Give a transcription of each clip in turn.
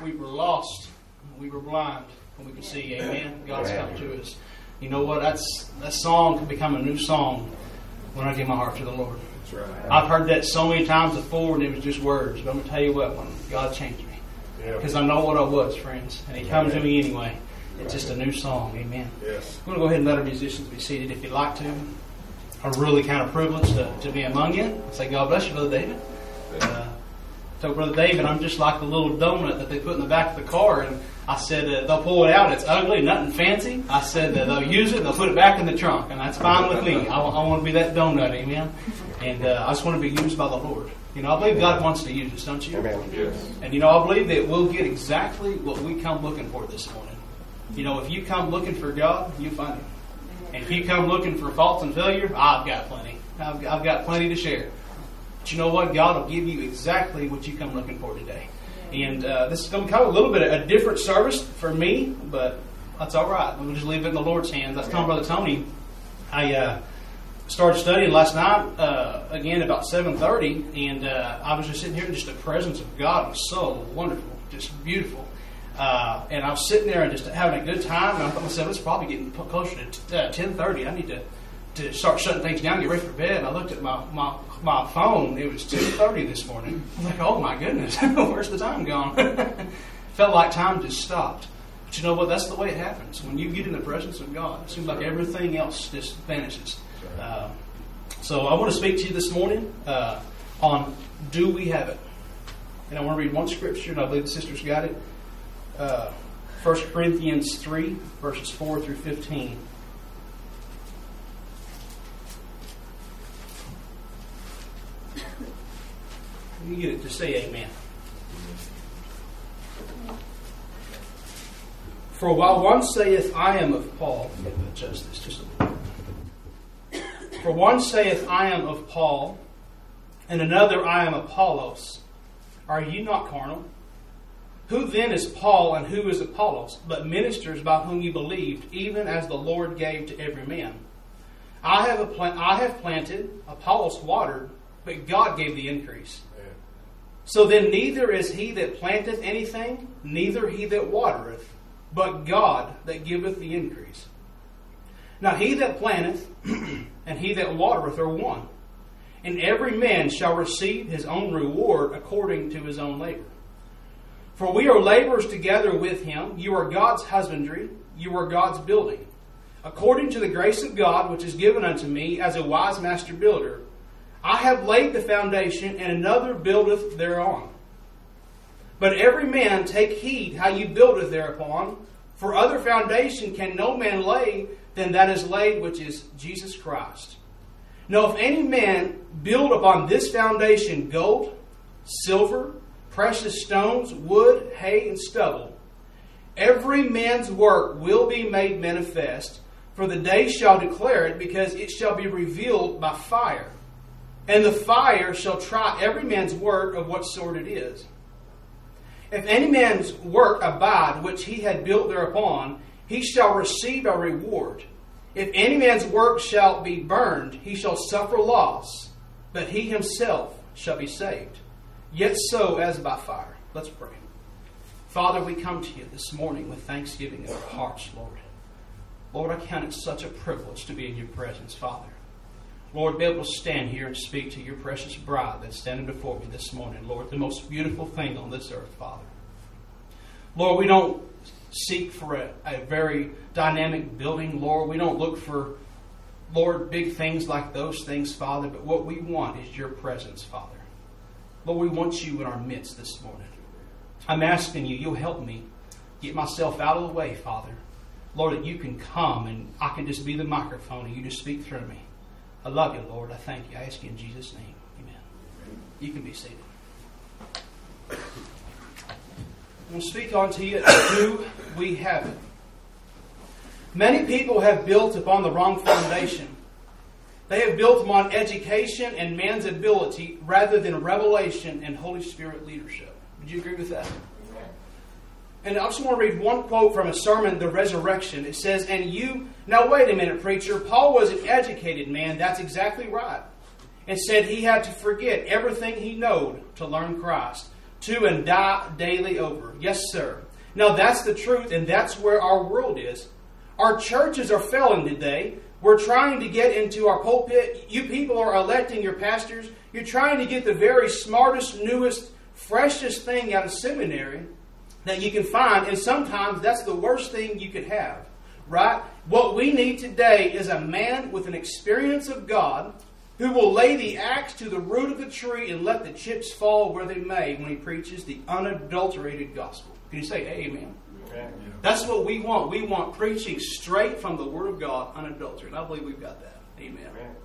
we were lost, we were blind, and we could see. Amen. God's come to us. You know what? That song can become a new song when I give my heart to the Lord. That's right. I've heard that so many times before, and it was just words. But I'm going to tell you what, when God changed me. Because I know what I was, friends. And He comes to me anyway. It's just a new song. Amen. Yes. I'm going to go ahead and let our musicians be seated if you'd like to. I'm really kind of privileged to be among you. I say, God bless you, Brother David. Told Brother David, I'm just like the little donut that they put in the back of the car. And I said, they'll pull it out. It's ugly, nothing fancy. I said, they'll use it and they'll put it back in the trunk. And that's fine with me. I want to be that donut. Amen. And I just want to be used by the Lord. You know, I believe God wants to use us, don't you? Amen. Yes. And, you know, I believe that we'll get exactly what we come looking for this morning. You know, if you come looking for God, you find Him. And if you come looking for faults and failure, I've got plenty. I've got plenty to share. But you know what? God will give you exactly what you come looking for today. And this is going to become a little bit of a different service for me, but that's all right. We'll just leave it in the Lord's hands. I was telling Brother Tony, I started studying last night, again, about 7:30, and I was just sitting here, and just the presence of God was so wonderful, just beautiful. And I was sitting there and just having a good time, and I thought to myself, it's probably getting closer to 10:30. I need to start shutting things down, get ready for bed. And I looked at my phone. It was 2:30 this morning. I'm like, oh my goodness, where's the time gone? Felt like time just stopped. But you know what? That's the way it happens. When you get in the presence of God, it seems like everything else just vanishes. So I want to speak to you this morning on Do We Have It? And I want to read one scripture, and I believe the sisters got it. 1 Corinthians 3, verses 4 through 15. You get it to say amen. For while one saith, I am of Paul. Let me adjust this just a little. For one saith, I am of Paul, and another, I am Apollos. Are you not carnal? Who then is Paul and who is Apollos, but ministers by whom you believed, even as the Lord gave to every man? I have planted, Apollos watered, but God gave the increase. So then neither is he that planteth anything, neither he that watereth, but God that giveth the increase. Now he that planteth and he that watereth are one, and every man shall receive his own reward according to his own labor. For we are laborers together with him. You are God's husbandry, you are God's building. According to the grace of God which is given unto me as a wise master builder, I have laid the foundation, and another buildeth thereon. But every man take heed how you buildeth thereupon, for other foundation can no man lay than that is laid, which is Jesus Christ. Now if any man build upon this foundation gold, silver, precious stones, wood, hay, and stubble, every man's work will be made manifest, for the day shall declare it, because it shall be revealed by fire. And the fire shall try every man's work of what sort it is. If any man's work abide which he had built thereupon, he shall receive a reward. If any man's work shall be burned, he shall suffer loss, but he himself shall be saved, yet so as by fire. Let's pray. Father, we come to you this morning with thanksgiving in our hearts, Lord. Lord, I count it such a privilege to be in your presence, Father. Lord, be able to stand here and speak to your precious bride that's standing before me this morning, Lord, the most beautiful thing on this earth, Father. Lord, we don't seek for a very dynamic building, Lord. We don't look for, Lord, big things like those things, Father, but what we want is your presence, Father. Lord, we want you in our midst this morning. I'm asking you, you'll help me get myself out of the way, Father. Lord, that you can come and I can just be the microphone and you just speak through me. I love you, Lord. I thank you. I ask you in Jesus' name. Amen. You can be seated. I'm going to speak on to you, Do We Have It? Many people have built upon the wrong foundation. They have built upon education and man's ability rather than revelation and Holy Spirit leadership. Would you agree with that? And I just want to read one quote from a sermon, The Resurrection. It says, now wait a minute, preacher. Paul was an educated man. That's exactly right. It said he had to forget everything he knowed to learn Christ. to and die daily over. Yes, sir. Now that's the truth, and that's where our world is. Our churches are failing today. We're trying to get into our pulpit. You people are electing your pastors. You're trying to get the very smartest, newest, freshest thing out of seminary that you can find, and sometimes that's the worst thing you could have, right? What we need today is a man with an experience of God who will lay the axe to the root of the tree and let the chips fall where they may when he preaches the unadulterated gospel. Can you say amen? Amen. That's what we want. We want preaching straight from the Word of God, unadulterated. I believe we've got that. Amen. Amen.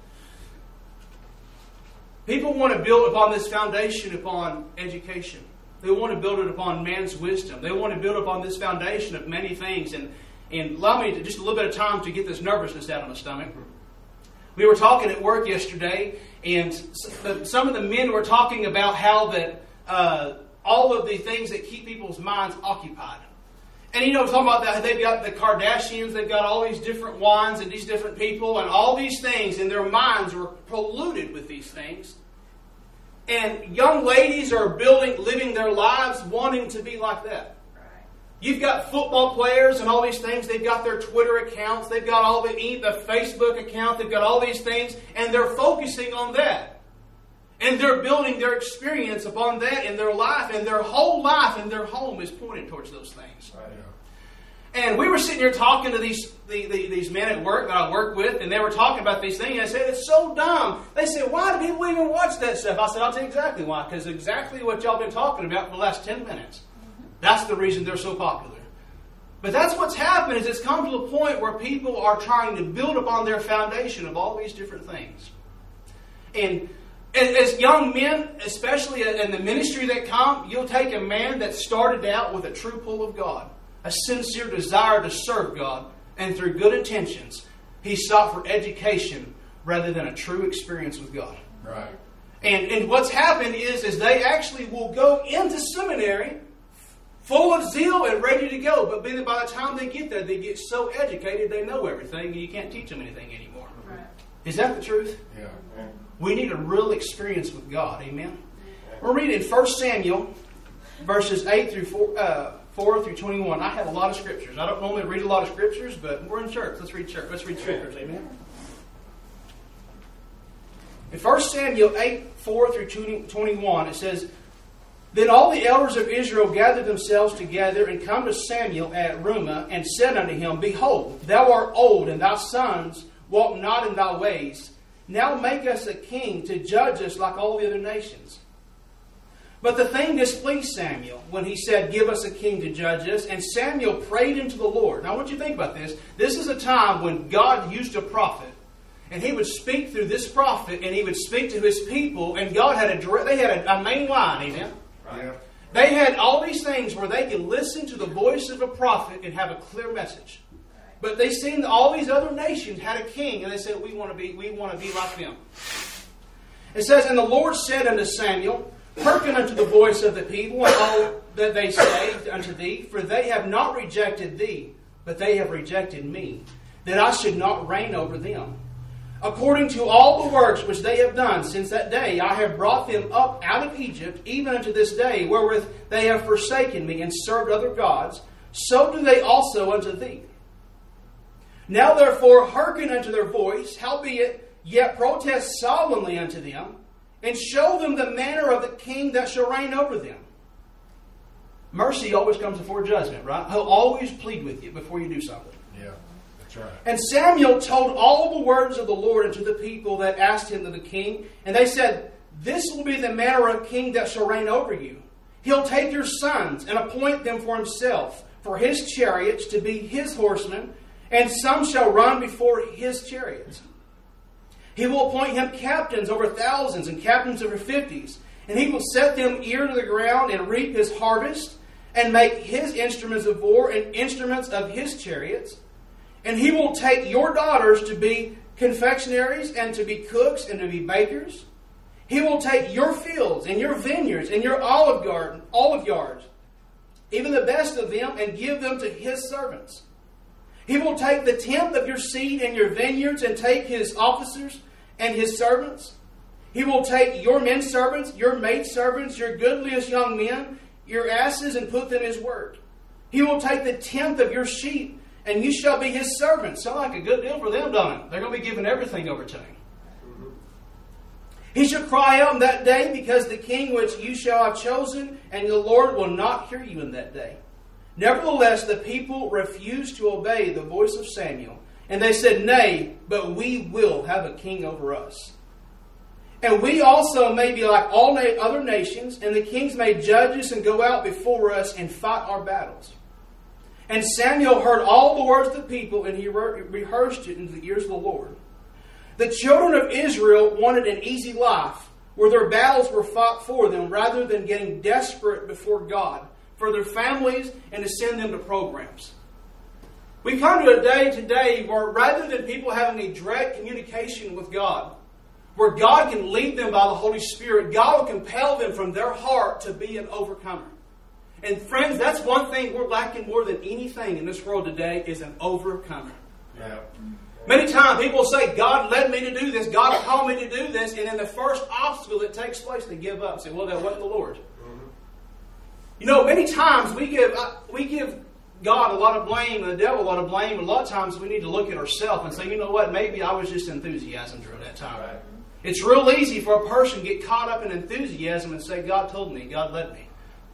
People want to build upon this foundation upon education. They want to build it upon man's wisdom. They want to build upon this foundation of many things. And allow me just a little bit of time to get this nervousness out of my stomach. We were talking at work yesterday, and some of the men were talking about how that all of the things that keep people's minds occupied. And talking about that, they've got the Kardashians, they've got all these different wines and these different people and all these things, and their minds were polluted with these things. And young ladies are living their lives wanting to be like that. You've got football players and all these things. They've got their Twitter accounts. They've got all the Facebook account. They've got all these things. And they're focusing on that. And they're building their experience upon that in their life. And their whole life and their home is pointed towards those things. Right. And we were sitting here talking to these men at work that I work with. And they were talking about these things. And I said, it's so dumb. They said, why do people even watch that stuff? I said, I'll tell you exactly why. Because exactly what y'all been talking about for the last 10 minutes. That's the reason they're so popular. But that's what's happened, is it's come to a point where people are trying to build upon their foundation of all these different things. And as young men, especially in the ministry that come, you'll take a man that started out with a true pull of God, a sincere desire to serve God, and through good intentions, he sought for education rather than a true experience with God. Right. And what's happened is they actually will go into seminary full of zeal and ready to go. But by the time they get there, they get so educated they know everything and you can't teach them anything anymore. Right. Is that the truth? Yeah. We need a real experience with God. Amen? We're reading 1 Samuel, verses 8 through 4 through 21. I have a lot of scriptures. I don't normally read a lot of scriptures, but we're in church. Let's read scriptures. Amen? In 1 Samuel 8, 4 through 21, it says, Then all the elders of Israel gathered themselves together and come to Samuel at Ramah and said unto him, Behold, thou art old, and thy sons walk not in thy ways. Now make us a king to judge us like all the other nations. But the thing displeased Samuel when he said, Give us a king to judge us. And Samuel prayed unto the Lord. Now I want you to think about this. This is a time when God used a prophet. And he would speak through this prophet, and he would speak to his people. And God had a main line, amen? Yeah. They had all these things where they could listen to the voice of a prophet and have a clear message. But they seen all these other nations had a king, and they said, we want to be like them. It says, And the Lord said unto Samuel, Hearken unto the voice of the people, and all that they say unto thee, for they have not rejected thee, but they have rejected me, that I should not reign over them. According to all the works which they have done since that day, I have brought them up out of Egypt, even unto this day, wherewith they have forsaken me and served other gods, so do they also unto thee. Now therefore hearken unto their voice, howbeit yet protest solemnly unto them, and show them the manner of the king that shall reign over them. Mercy always comes before judgment, right? He'll always plead with you before you do something. Yeah. Right. And Samuel told all the words of the Lord unto the people that asked him to the king. And they said, This will be the manner of king that shall reign over you. He'll take your sons and appoint them for himself, for his chariots to be his horsemen, and some shall run before his chariots. He will appoint him captains over thousands and captains over 50s. And he will set them ear to the ground and reap his harvest, and make his instruments of war and instruments of his chariots. And he will take your daughters to be confectionaries and to be cooks and to be bakers. He will take your fields and your vineyards and your olive yards, even the best of them, and give them to his servants. He will take the tenth of your seed and your vineyards and take his officers and his servants. He will take your men servants, your maid servants, your goodliest young men, your asses, and put them in his work. He will take the 10th of your sheep, and you shall be his servants. Sound like a good deal for them, don't it? They're going to be giving everything over to him. He shall cry out in that day, because the king which you shall have chosen, and the Lord will not hear you in that day. Nevertheless, the people refused to obey the voice of Samuel, and they said, Nay, but we will have a king over us. And we also may be like all other nations, and the kings may judge us and go out before us and fight our battles. And Samuel heard all the words of the people, and he rehearsed it in the ears of the Lord. The children of Israel wanted an easy life, where their battles were fought for them, rather than getting desperate before God for their families and to send them to programs. We come to a day today where rather than people having a direct communication with God, where God can lead them by the Holy Spirit, God will compel them from their heart to be an overcomer. And friends, that's one thing we're lacking more than anything in this world today, is an overcomer. Yeah. Many times people say, God led me to do this, God called me to do this, and in the first obstacle that takes place, they give up. Say, well, that wasn't the Lord. Mm-hmm. You know, many times we give God a lot of blame and the devil a lot of blame. A lot of times we need to look at ourselves and say, you know what, maybe I was just enthusiasm during that time. Right. It's real easy for a person to get caught up in enthusiasm and say, God told me, God led me.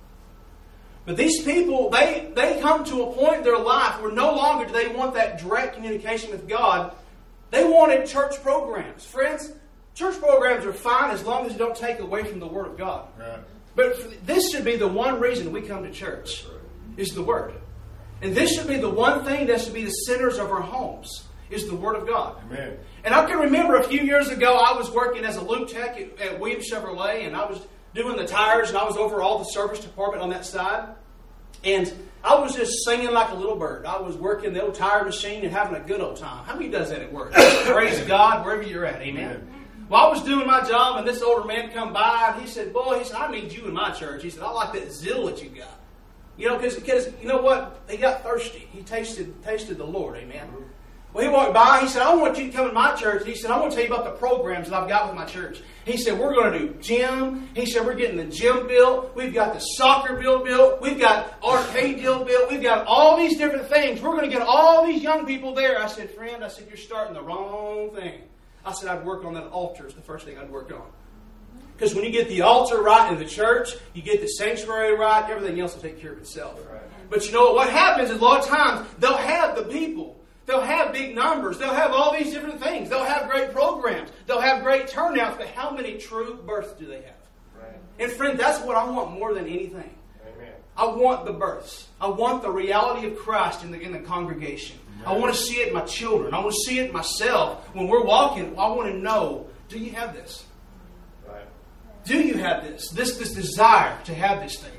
But these people, they come to a point in their life where no longer do they want that direct communication with God. They wanted church programs. Friends, church programs are fine as long as you don't take away from the Word of God. Right. But this should be the one reason we come to church, is the Word. And this should be the one thing that should be the centers of our homes, is the Word of God. Amen. And I can remember a few years ago, I was working as a lube tech at Williams Chevrolet, and I was doing the tires, and I was over all the service department on that side. And I was just singing like a little bird. I was working the old tire machine and having a good old time. How many does that at work? Praise God, wherever you're at. Amen. Well, I was doing my job, and this older man come by, and he said, boy, he said, I need you in my church. He said, I like that zeal that you got. You know, because you know what? He got thirsty. He tasted the Lord. Amen. Well, he walked by. He said, I want you to come to my church. He said, I want to tell you about the programs that I've got with my church. He said, we're going to do gym. He said, we're getting the gym built. We've got the soccer built. We've got arcade built. We've got all these different things. We're going to get all these young people there. I said, friend, you're starting the wrong thing. I said, I'd work on that altar is the first thing I'd work on. Because when you get the altar right in the church, you get the sanctuary right, everything else will take care of itself. Right. But you know what happens is a lot of times they'll have the people. They'll have big numbers. They'll have all these different things. They'll have great programs. They'll have great turnouts. But how many true births do they have? Right. And friend, that's what I want more than anything. Amen. I want the births. I want the reality of Christ in the congregation. Right. I want to see it in my children. I want to see it in myself. When we're walking, I want to know, do you have this? Right. Do you have this? This desire to have this thing.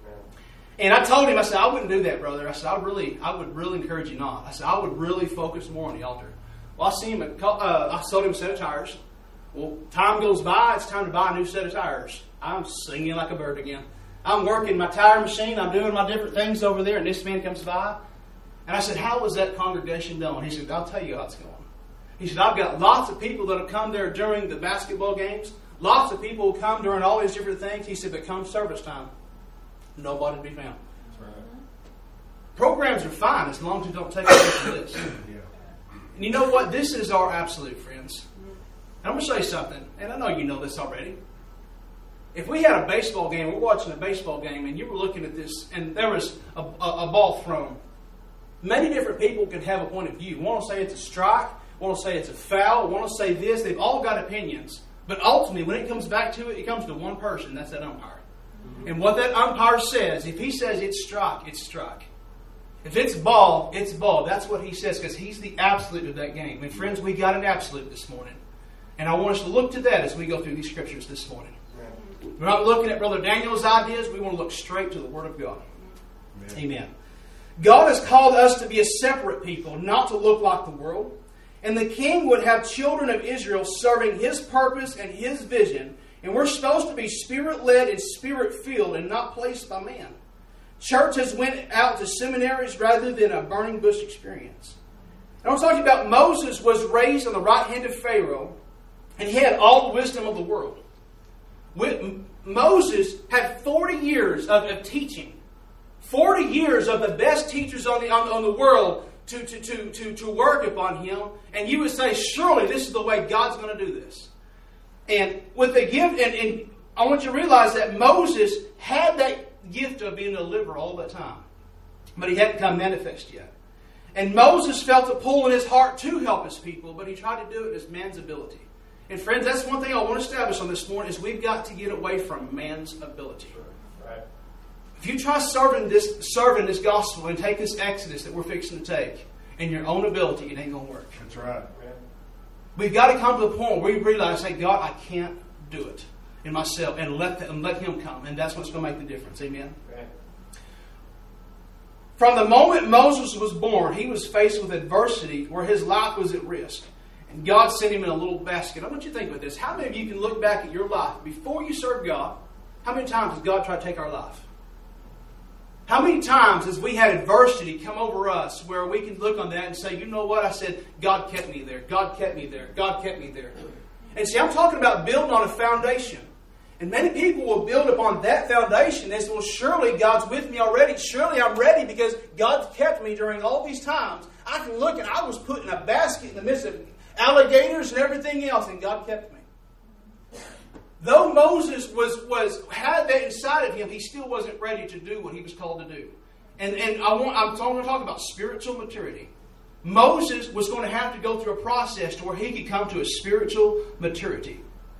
And I told him, I said, I wouldn't do that, brother. I said, I would really encourage you not. I said, I would really focus more on the altar. Well, I see him. I sold him a set of tires. Well, time goes by. It's time to buy a new set of tires. I'm singing like a bird again. I'm working my tire machine. I'm doing my different things over there. And this man comes by. And I said, how was that congregation doing? He said, I'll tell you how it's going. He said, I've got lots of people that have come there during the basketball games. Lots of people will come during all these different things. He said, but come service time, nobody to be found. That's right. Programs are fine as long as you don't take away from this. Yeah. And you know what? This is our absolute, friends. And I'm going to say something, and I know you know this already. If we had a baseball game, we're watching a baseball game, and you were looking at this, and there was a ball thrown, many different people can have a point of view. One will say it's a strike, one will say it's a foul, one will say this. They've all got opinions. But ultimately, when it comes back to it, it comes to one person. That's that umpire. And what that umpire says, if he says it's strike, it's strike. If it's ball, it's ball. That's what he says because he's the absolute of that game. And friends, we got an absolute this morning. And I want us to look to that as we go through these scriptures this morning. We're not looking at Brother Daniel's ideas. We want to look straight to the Word of God. Amen. God has called us to be a separate people, not to look like the world. And the king would have children of Israel serving his purpose and his vision. And we're supposed to be Spirit-led and Spirit-filled and not placed by man. Church has went out to seminaries rather than a burning bush experience. And I'm talking about Moses was raised on the right hand of Pharaoh. And he had all the wisdom of the world. Moses had 40 years of teaching. 40 years of the best teachers on the world to work upon him. And you would say, surely this is the way God's going to do this. And with the gift, and I want you to realize that Moses had that gift of being a deliverer all the time. But he hadn't come manifest yet. And Moses felt a pull in his heart to help his people, but he tried to do it as man's ability. And friends, that's one thing I want to establish on this morning, is we've got to get away from man's ability. Right. If you try serving this gospel and take this exodus that we're fixing to take in your own ability, it ain't going to work. That's right. We've got to come to the point where we realize, hey, God, I can't do it in myself, and let Him come. And that's what's going to make the difference. Amen? Right. From the moment Moses was born, he was faced with adversity where his life was at risk. And God sent him in a little basket. I want you to think about this. How many of you can look back at your life before you served God? How many times has God tried to take our life? How many times has we had adversity come over us where we can look on that and say, you know what? I said, God kept me there. God kept me there. God kept me there. And see, I'm talking about building on a foundation. And many people will build upon that foundation. They say, well, surely God's with me already. Surely I'm ready because God's kept me during all these times. I can look and I was put in a basket in the midst of alligators and everything else, and God kept me. Though Moses had that inside of him, he still wasn't ready to do what he was called to do. And I'm going to talk about spiritual maturity. Moses was going to have to go through a process to where he could come to a spiritual maturity.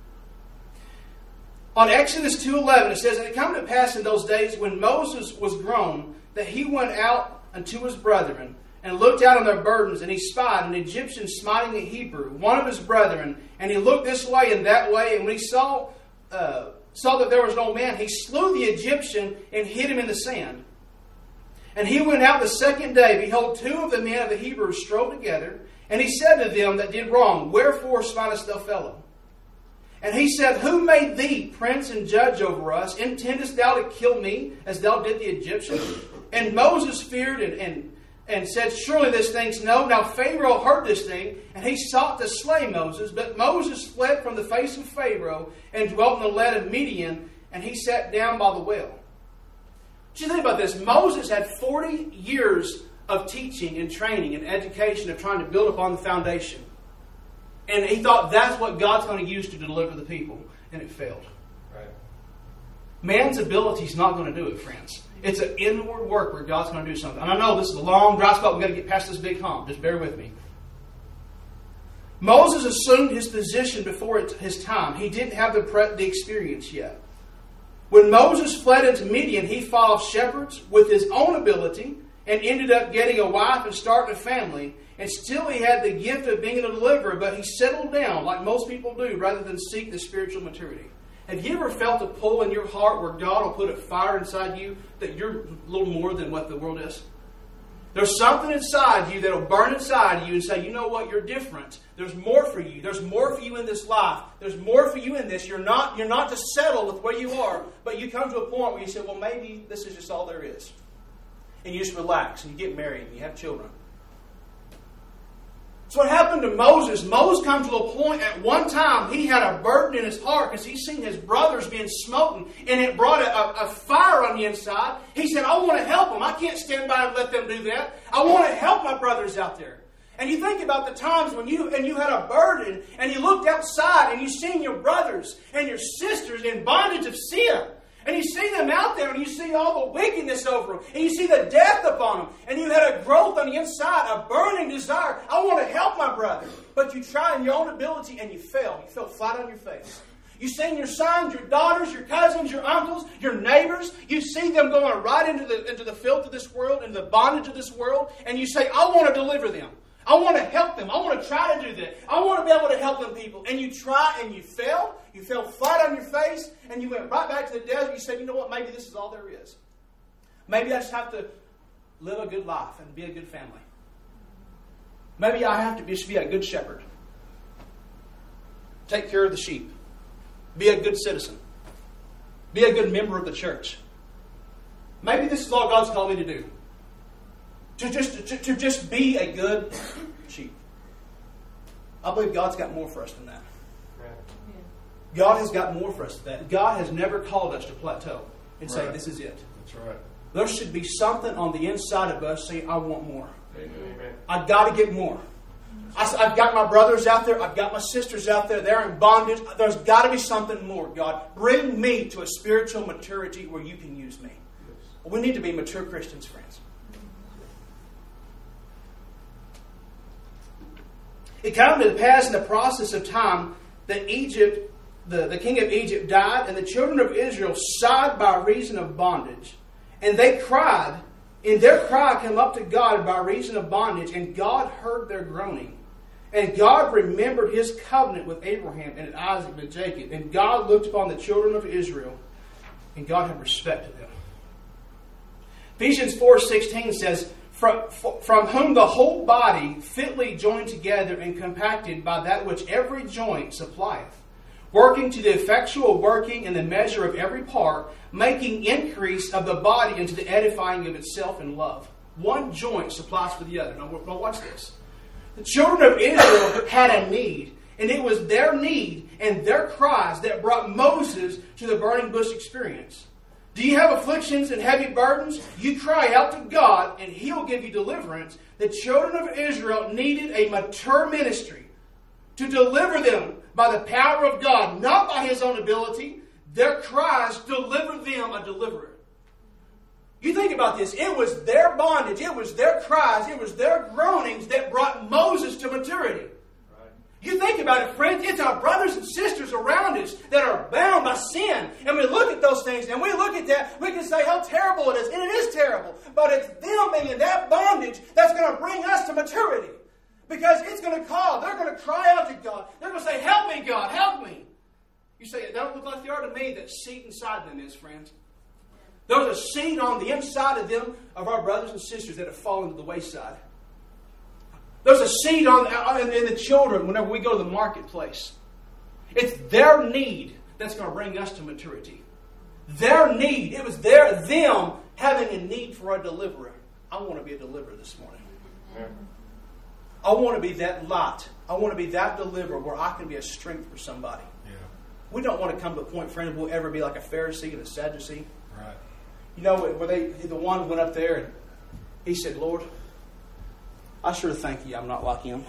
On Exodus 2:11, it says, and it came to pass in those days when Moses was grown, that he went out unto his brethren, and looked out on their burdens, and he spied an Egyptian smiting a Hebrew, one of his brethren, and he looked this way and that way, and when he saw that there was no man, he slew the Egyptian and hid him in the sand. And he went out the second day, behold, 2 of the men of the Hebrews strove together, and he said to them that did wrong, wherefore smitest thou fellow? And he said, who made thee prince and judge over us? Intendest thou to kill me, as thou did the Egyptian? And Moses feared and said, surely this thing's no. Now Pharaoh heard this thing, and he sought to slay Moses. But Moses fled from the face of Pharaoh, and dwelt in the land of Midian, and he sat down by the well. So you think about this. Moses had 40 years of teaching and training and education of trying to build upon the foundation. And he thought that's what God's going to use to deliver the people. And it failed. Right. Man's ability is not going to do it, friends. It's an inward work where God's going to do something. And I know this is a long, dry spot. We've got to get past this big hump. Just bear with me. Moses assumed his position before his time. He didn't have the experience yet. When Moses fled into Midian, he followed shepherds with his own ability and ended up getting a wife and starting a family. And still he had the gift of being a deliverer, but he settled down like most people do rather than seek the spiritual maturity. Have you ever felt a pull in your heart where God will put a fire inside you that you're a little more than what the world is? There's something inside you that will burn inside you and say, you know what, you're different. There's more for you. There's more for you in this life. There's more for you in this. You're not to settle with where you are, but you come to a point where you say, well, maybe this is just all there is. And you just relax and you get married and you have children. So what happened to Moses? Moses comes to a point at one time he had a burden in his heart because he's seen his brothers being smoten, and it brought a fire on the inside. He said, I want to help them. I can't stand by and let them do that. I want to help my brothers out there. And you think about the times when you had a burden and you looked outside and you seen your brothers and your sisters in bondage of sin. And you see them out there and you see all the wickedness over them. And you see the death upon them. And you had a growth on the inside, a burning desire. I want to help my brother. But you try in your own ability and you fail. You fell flat on your face. You see your sons, your daughters, your cousins, your uncles, your neighbors. You see them going right into the filth of this world, into the bondage of this world. And you say, I want to deliver them. I want to help them. I want to try to do that. I want to be able to help them people. And you try and you fail. You fell flat on your face. And you went right back to the desert. You said, you know what? Maybe this is all there is. Maybe I just have to live a good life and be a good family. Maybe I have to just be a good shepherd. Take care of the sheep. Be a good citizen. Be a good member of the church. Maybe this is all God's called me to do. To just be a good sheep. I believe God's got more for us than that. Right. God has got more for us than that. God has never called us to plateau and say, this is it. That's right. There should be something on the inside of us saying, I want more. Amen. I've got to get more. I've got my brothers out there. I've got my sisters out there. They're in bondage. There's got to be something more, God. Bring me to a spiritual maturity where you can use me. Yes. We need to be mature Christians, friends. It came to pass in the process of time that Egypt, the king of Egypt died, and the children of Israel sighed by reason of bondage. And they cried, and their cry came up to God by reason of bondage, and God heard their groaning. And God remembered His covenant with Abraham and Isaac and Jacob. And God looked upon the children of Israel, and God had respect to them. Ephesians 4:16 says, from whom the whole body fitly joined together and compacted by that which every joint supplieth, working to the effectual working in the measure of every part, making increase of the body into the edifying of itself in love. One joint supplies for the other. Now watch this. The children of Israel had a need, and it was their need and their cries that brought Moses to the burning bush experience. Do you have afflictions and heavy burdens? You cry out to God, and He'll give you deliverance. The children of Israel needed a mature ministry to deliver them by the power of God, not by His own ability. Their cries delivered them a deliverer. You think about this. It was their bondage, it was their cries, it was their groanings that brought Moses to maturity. You think about it, friends, it's our brothers and sisters around us that are bound by sin. And we look at those things and we look at that, we can say how terrible it is. And it is terrible. But it's them being in that bondage that's going to bring us to maturity. Because it's going to call, they're going to cry out to God. They're going to say, help me, God, help me. You say, it don't look like they are to me. That seed inside them is, friends. There's a seed on the inside of them, of our brothers and sisters that have fallen to the wayside. There's a seed in the children whenever we go to the marketplace. It's their need that's going to bring us to maturity. Their need. It was them having a need for a deliverer. I want to be a deliverer this morning. Yeah. I want to be that light. I want to be that deliverer where I can be a strength for somebody. Yeah. We don't want to come to a point, friends, we'll ever be like a Pharisee and a Sadducee. Right. You know, where the one went up there and he said, Lord, I sure thank you I'm not like him.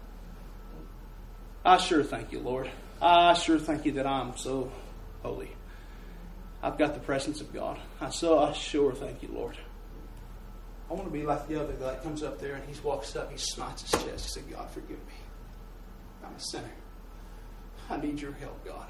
I sure thank you, Lord. I sure thank you that I'm so holy. I've got the presence of God. I sure thank you, Lord. I want to be like the other guy that comes up there and he walks up, he smites his chest. He said, God, forgive me. I'm a sinner. I need your help, God.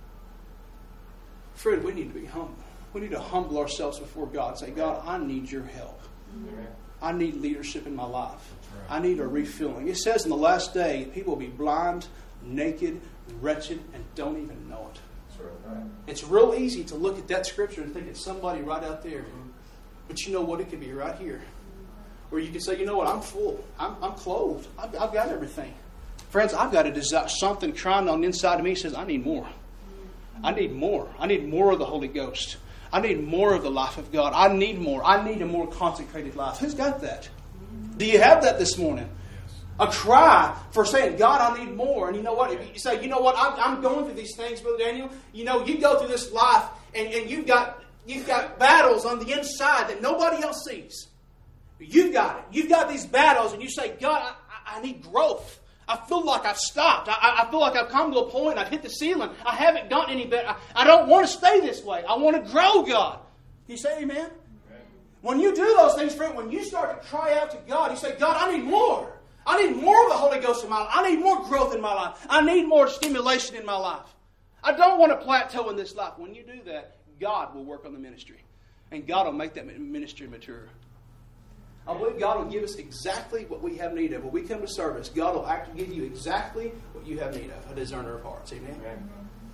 Fred, we need to be humble. We need to humble ourselves before God and say, God, I need your help. Amen. I need leadership in my life. Right. I need a refilling. It says in the last day, people will be blind, naked, wretched, and don't even know it. Right. It's real easy to look at that scripture and think it's somebody right out there. But you know what? It could be right here. Or you can say, you know what? I'm full. I'm clothed. I've got everything. Friends, I've got a desire, something crying on the inside of me says, I need more. I need more. I need more of the Holy Ghost. I need more of the life of God. I need more. I need a more consecrated life. Who's got that? Do you have that this morning? A cry for saying, God, I need more. And you know what? If you say, you know what? I'm going through these things, Brother Daniel. You know, you go through this life and you've got battles on the inside that nobody else sees. You've got it. You've got these battles and you say, God, I need growth. I feel like I've stopped. I feel like I've come to a point. I've hit the ceiling. I haven't gotten any better. I don't want to stay this way. I want to grow, God. You say amen? Amen? When you do those things, friend, when you start to cry out to God, you say, God, I need more. I need more of the Holy Ghost in my life. I need more growth in my life. I need more stimulation in my life. I don't want to plateau in this life. When you do that, God will work on the ministry. And God will make that ministry mature. I believe God will give us exactly what we have need of. When we come to service, God will actually give you exactly what you have need of. A discerner of hearts. Amen? Amen.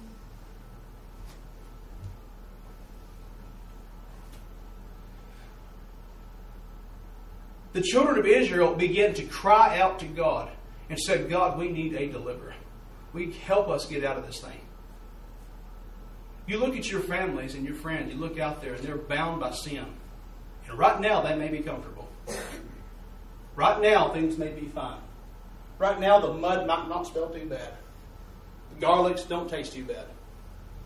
The children of Israel began to cry out to God and said, God, we need a deliverer. Help us get out of this thing. You look at your families and your friends, you look out there and they're bound by sin. And right now they may be comfortable. Right now things may be fine. Right now the mud might not smell too bad. The garlics don't taste too bad.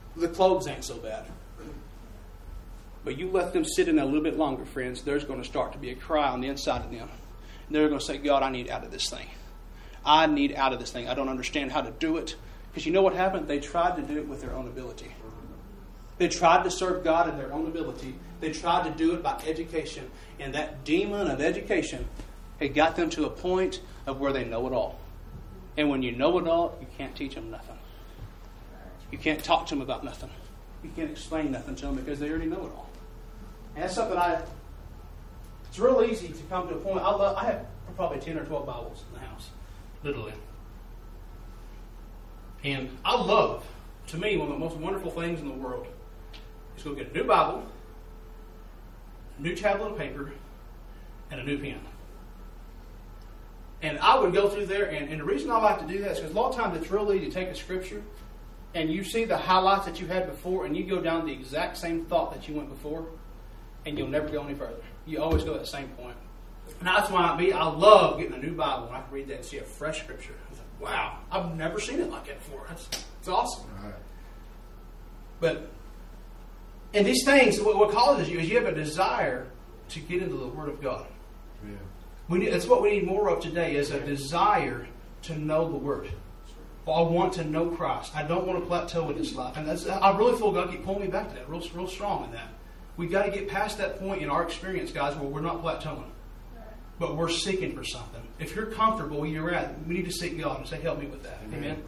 the clothes ain't so bad. But you let them sit in there a little bit longer, friends, there's going to start to be a cry on the inside of them. And they're going to say, God, I need out of this thing. I need out of this thing. I don't understand how to do it. Because you know what happened? They tried to do it with their own ability. They tried to serve God in their own ability. They tried to do it by education. And that demon of education had got them to a point of where they know it all. And when you know it all, you can't teach them nothing. You can't talk to them about nothing. You can't explain nothing to them because they already know it all. And that's something it's real easy to come to a point. I have probably 10 or 12 Bibles in the house. Literally. And I love, to me, one of the most wonderful things in the world is go get a new Bible, a new tablet of paper, and a new pen. And I would go through there, and the reason I like to do that is because a lot of times it's real easy to take a scripture and you see the highlights that you had before and you go down the exact same thought that you went before and you'll never go any further. You always go to that same point. And that's why I love getting a new Bible when I can read that and see a fresh scripture. It's like, wow, I've never seen it like that before. It's awesome. Right. But, and these things, what causes you is you have a desire to get into the Word of God. Yeah. That's what we need more of today is a desire to know the Word. I want to know Christ. I don't want to plateau in this life. And I really feel God keep pulling me back to that, real strong in that. We've got to get past that point in our experience, guys, where we're not plateauing. But we're seeking for something. If you're comfortable where you're at, we need to seek God and say, help me with that. Amen?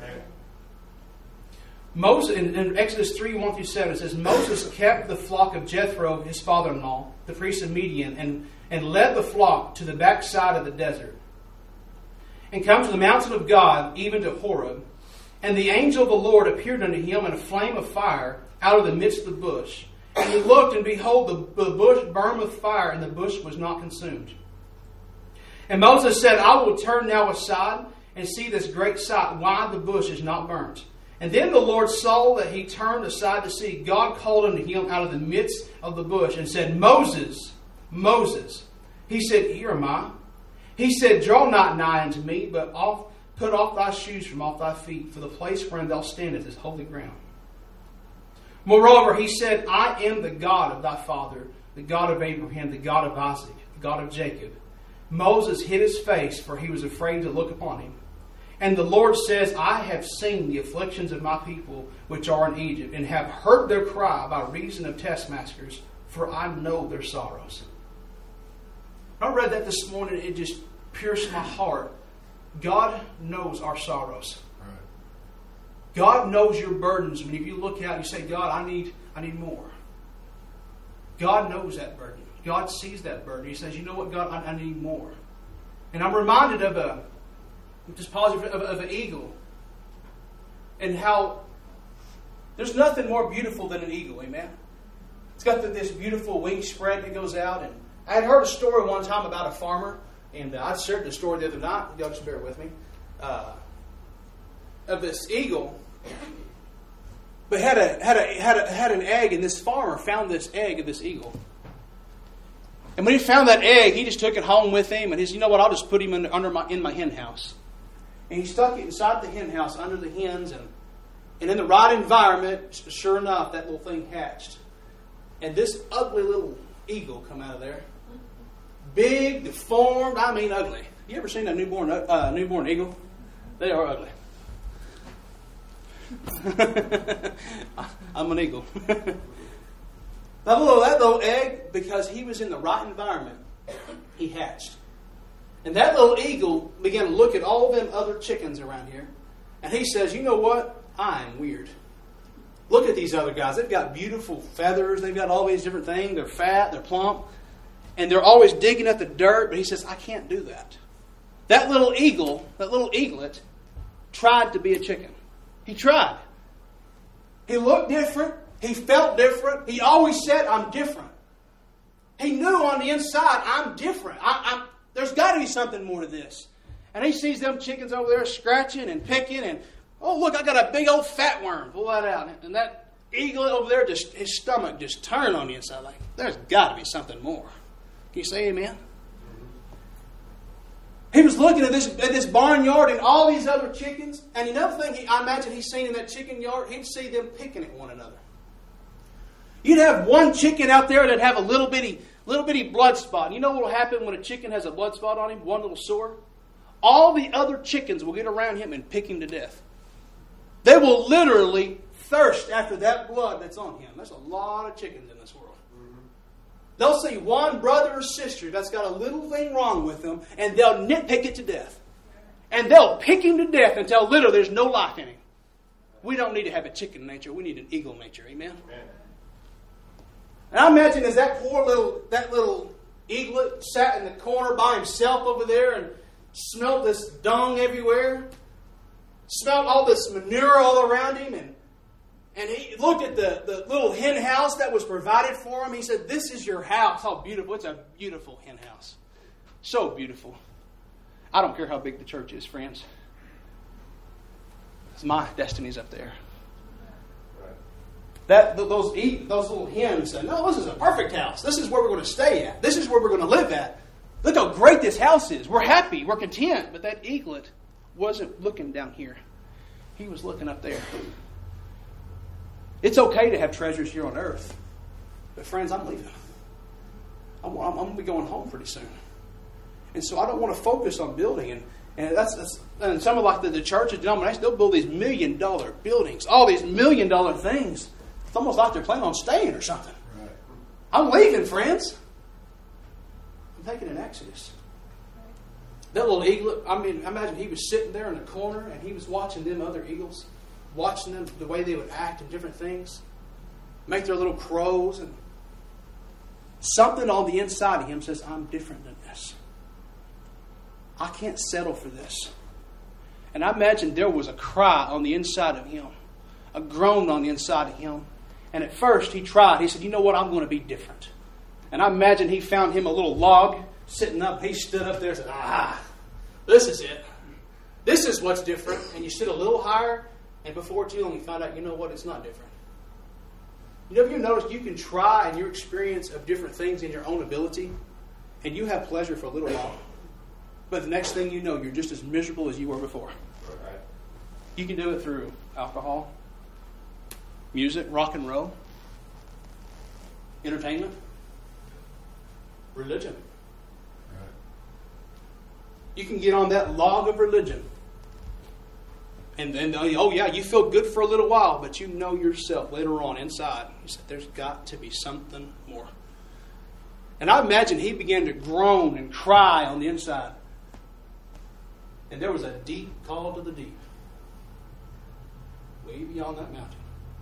Moses, in Exodus 3, 1-7, it says, Moses kept the flock of Jethro, his father-in-law, the priest of Midian, and led the flock to the backside of the desert. And come to the mountain of God, even to Horeb. And the angel of the Lord appeared unto him in a flame of fire out of the midst of the bush. And he looked, and behold, the bush burned with fire, and the bush was not consumed. And Moses said, I will turn now aside and see this great sight, why the bush is not burnt. And then the Lord saw that he turned aside to see. God called unto him out of the midst of the bush and said, Moses, Moses. He said, Here am I. He said, Draw not nigh unto me, but put off thy shoes from off thy feet, for the place wherein thou standest is holy ground. Moreover, he said, I am the God of thy father, the God of Abraham, the God of Isaac, the God of Jacob. Moses hid his face, for he was afraid to look upon him. And the Lord says, I have seen the afflictions of my people which are in Egypt, and have heard their cry by reason of taskmasters, for I know their sorrows. I read that this morning, it just pierced my heart. God knows our sorrows. Right. God knows your burdens. I mean, if you look out and you say, God, I need more. God knows that burden. God sees that burden. He says, you know what, God, I need more. And I'm reminded of an eagle. And how there's nothing more beautiful than an eagle, amen? It's got this beautiful wing spread that goes out. And I had heard a story one time about a farmer, and I shared the story the other night. Y'all just bear with me. Of this eagle, but had an egg, and this farmer found this egg of this eagle. And when he found that egg, he just took it home with him, and he said, "You know what? I'll just put him in my hen house." And he stuck it inside the hen house under the hens, and in the right environment, sure enough, that little thing hatched. And this ugly little eagle come out of there. Big, deformed, I mean ugly. You ever seen a newborn eagle? They are ugly. I'm an eagle. That little egg, because he was in the right environment, he hatched. And that little eagle began to look at all them other chickens around here. And he says, you know what? I'm weird. Look at these other guys. They've got beautiful feathers. They've got all these different things. They're fat. They're plump. And they're always digging at the dirt. But he says, I can't do that. That little eagle, that little eaglet, tried to be a chicken. He tried. He looked different. He felt different. He always said, I'm different. He knew on the inside, I'm different. There's got to be something more to this. And he sees them chickens over there scratching and picking. And, oh, look, I got a big old fat worm. Pull that out. And that eagle over there, just his stomach just turned on the inside. Like, there's got to be something more. Can you say amen? He was looking at this barnyard and all these other chickens. And another thing I imagine he's seen in that chicken yard, he'd see them picking at one another. You'd have one chicken out there that'd have a little bitty blood spot. And you know what will happen when a chicken has a blood spot on him? One little sore? All the other chickens will get around him and pick him to death. They will literally thirst after that blood that's on him. There's a lot of chickens in this world. They'll see one brother or sister that's got a little thing wrong with them, and they'll nitpick it to death. And they'll pick him to death until literally there's no life in him. We don't need to have a chicken nature. We need an eagle nature. Amen? Amen. And I imagine as that little eaglet sat in the corner by himself over there and smelled this dung everywhere, smelled all this manure all around him, and he looked at the little hen house that was provided for him. He said, "This is your house. How beautiful. It's a beautiful hen house. So beautiful. I don't care how big the church is, friends. My destiny's up there." Those little hens said, "No, this is a perfect house. This is where we're going to stay at. This is where we're going to live at. Look how great this house is. We're happy. We're content." But that eaglet wasn't looking down here. He was looking up there. It's okay to have treasures here on earth. But friends, I'm leaving. I'm going to be going home pretty soon. And so I don't want to focus on building. And and some of like the churches, denominations, they'll build these $1 million buildings. All these $1 million things. It's almost like they're planning on staying or something. Right. I'm leaving, friends. I'm taking an Exodus. That little eaglet, I imagine he was sitting there in the corner and he was watching them other eagles, watching them, the way they would act and different things, make their little crows, and something on the inside of him says, "I'm different than this. I can't settle for this." And I imagine there was a cry on the inside of him, a groan on the inside of him. And at first he tried. He said, "You know what? I'm going to be different." And I imagine he found him a little log sitting up. He stood up there and said, "This is it. This is what's different." And you sit a little higher, and before too long you find out, you know what? It's not different. You know, you notice you can try in your experience of different things in your own ability, and you have pleasure for a little while. But the next thing you know, you're just as miserable as you were before. Right. You can do it through alcohol, music, rock and roll, entertainment, religion. Right. You can get on that log of religion. And then, oh yeah, you feel good for a little while, but you know yourself later on inside. You said, "There's got to be something more." And I imagine he began to groan and cry on the inside. And there was a deep call to the deep, way beyond that mountain.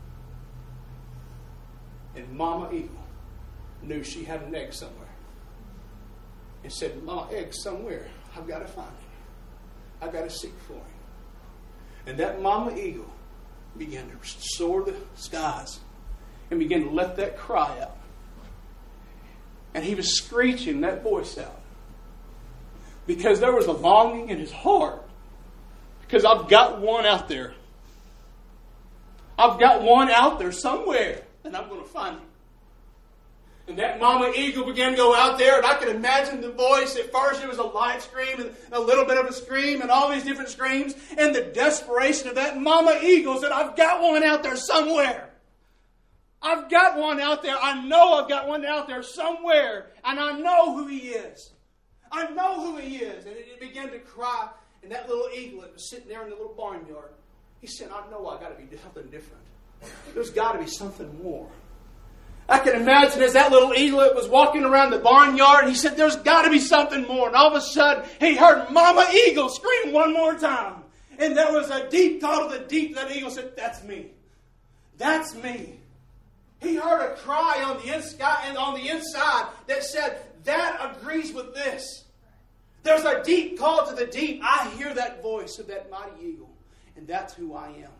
And Mama Eagle knew she had an egg somewhere. And said, "Mama, egg somewhere. I've got to find him. I've got to seek for him." And that Mama Eagle began to soar the skies and began to let that cry out. And he was screeching that voice out. Because there was a longing in his heart. Because I've got one out there. I've got one out there somewhere. And I'm going to find him. And that Mama Eagle began to go out there. And I can imagine the voice. At first it was a light scream and a little bit of a scream. And all these different screams. And the desperation of that Mama Eagle said, "I've got one out there somewhere. I've got one out there. I know I've got one out there somewhere. And I know who he is. I know who he is." And it began to cry. And that little eaglet was sitting there in the little barnyard. He said, "I know I've got to be something different. There's got to be something more." I can imagine as that little eaglet was walking around the barnyard, he said, "There's got to be something more." And all of a sudden, he heard Mama Eagle scream one more time. And there was a deep call to the deep. That eagle said, "That's me. That's me." He heard a cry on the inside that said, "That agrees with this." There's a deep call to the deep. I hear that voice of that mighty eagle. And that's who I am.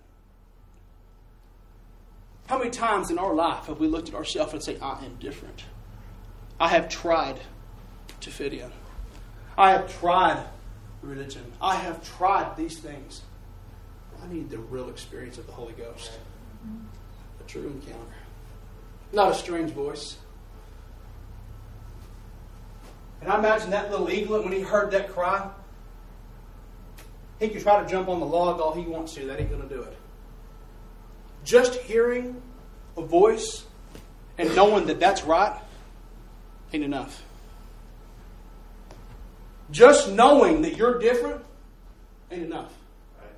How many times in our life have we looked at ourselves and said, "I am different. I have tried to fit in. I have tried religion. I have tried these things. I need the real experience of the Holy Ghost. A true encounter. Not a strange voice." And I imagine that little eaglet, when he heard that cry, He can try to jump on the log all he wants to. That ain't going to do it. Just hearing a voice and knowing that that's right ain't enough. Just knowing that you're different ain't enough. Right.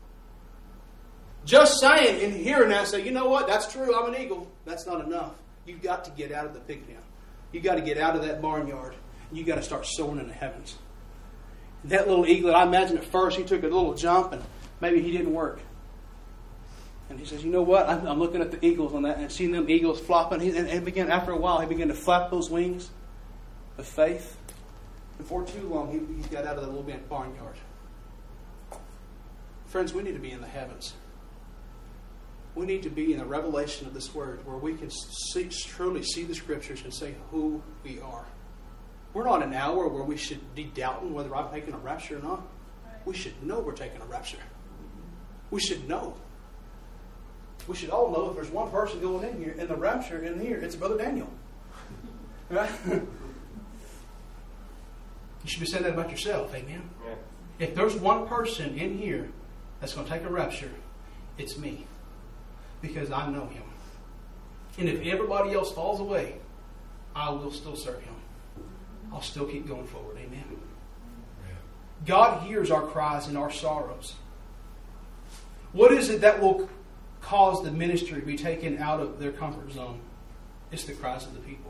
Just saying and hearing that, say, you know what, that's true, I'm an eagle. That's not enough. You've got to get out of the pig pen. You've got to get out of that barnyard. And you've got to start soaring in the heavens. That little eaglet, I imagine at first he took a little jump and maybe he didn't work. And he says, you know what? I'm looking at the eagles on that and seeing them eagles flopping. And began, after a while, he began to flap those wings of faith. Before too long, he got out of the little barnyard. Friends, we need to be in the heavens. We need to be in the revelation of this word where we can truly see the Scriptures and say who we are. We're not in an hour where we should be doubting whether I'm taking a rapture or not. We should know we're taking a rapture. We should know. We should all know if there's one person going in here, in the rapture in here, it's Brother Daniel. Right? You should be saying that about yourself, amen? Yeah. If there's one person in here that's going to take a rapture, it's me. Because I know him. And if everybody else falls away, I will still serve him. I'll still keep going forward, amen? Yeah. God hears our cries and our sorrows. What is it that will cause the ministry to be taken out of their comfort zone? It's the cries of the people.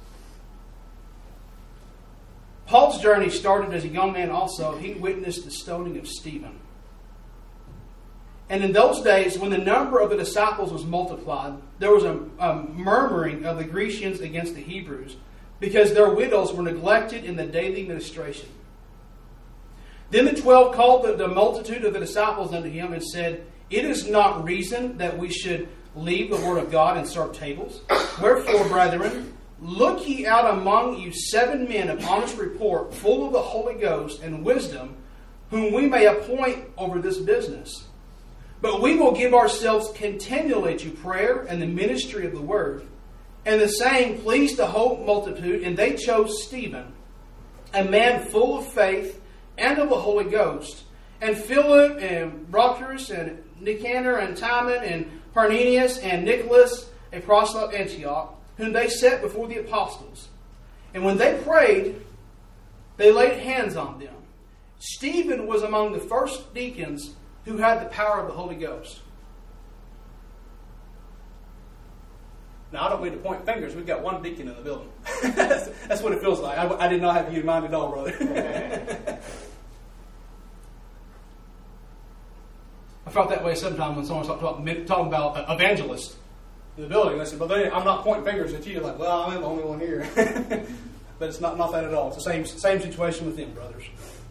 Paul's journey started as a young man also. He witnessed the stoning of Stephen. And in those days, when the number of the disciples was multiplied, there was a murmuring of the Grecians against the Hebrews because their widows were neglected in the daily ministration. Then the 12 called the multitude of the disciples unto him and said, it is not reason that we should leave the word of God and serve tables. Wherefore, brethren, look ye out among you 7 men of honest report, full of the Holy Ghost and wisdom, whom we may appoint over this business. But we will give ourselves continually to prayer and the ministry of the word. And the saying pleased the whole multitude, and they chose Stephen, a man full of faith and of the Holy Ghost, and Philip and Prochorus and Nicanor and Timon and Parmenius and Nicholas, a proselyte of Antioch, whom they set before the apostles. And when they prayed, they laid hands on them. Stephen was among the first deacons who had the power of the Holy Ghost. Now, I don't mean to point fingers. We've got one deacon in the building. That's what it feels like. I did not have you in mind at all, brother. I felt that way sometimes when someone started talking about evangelists in the building. They said, but I'm not pointing fingers at you. Like, well, I'm the only one here. But it's not that at all. It's the same situation with them, brothers.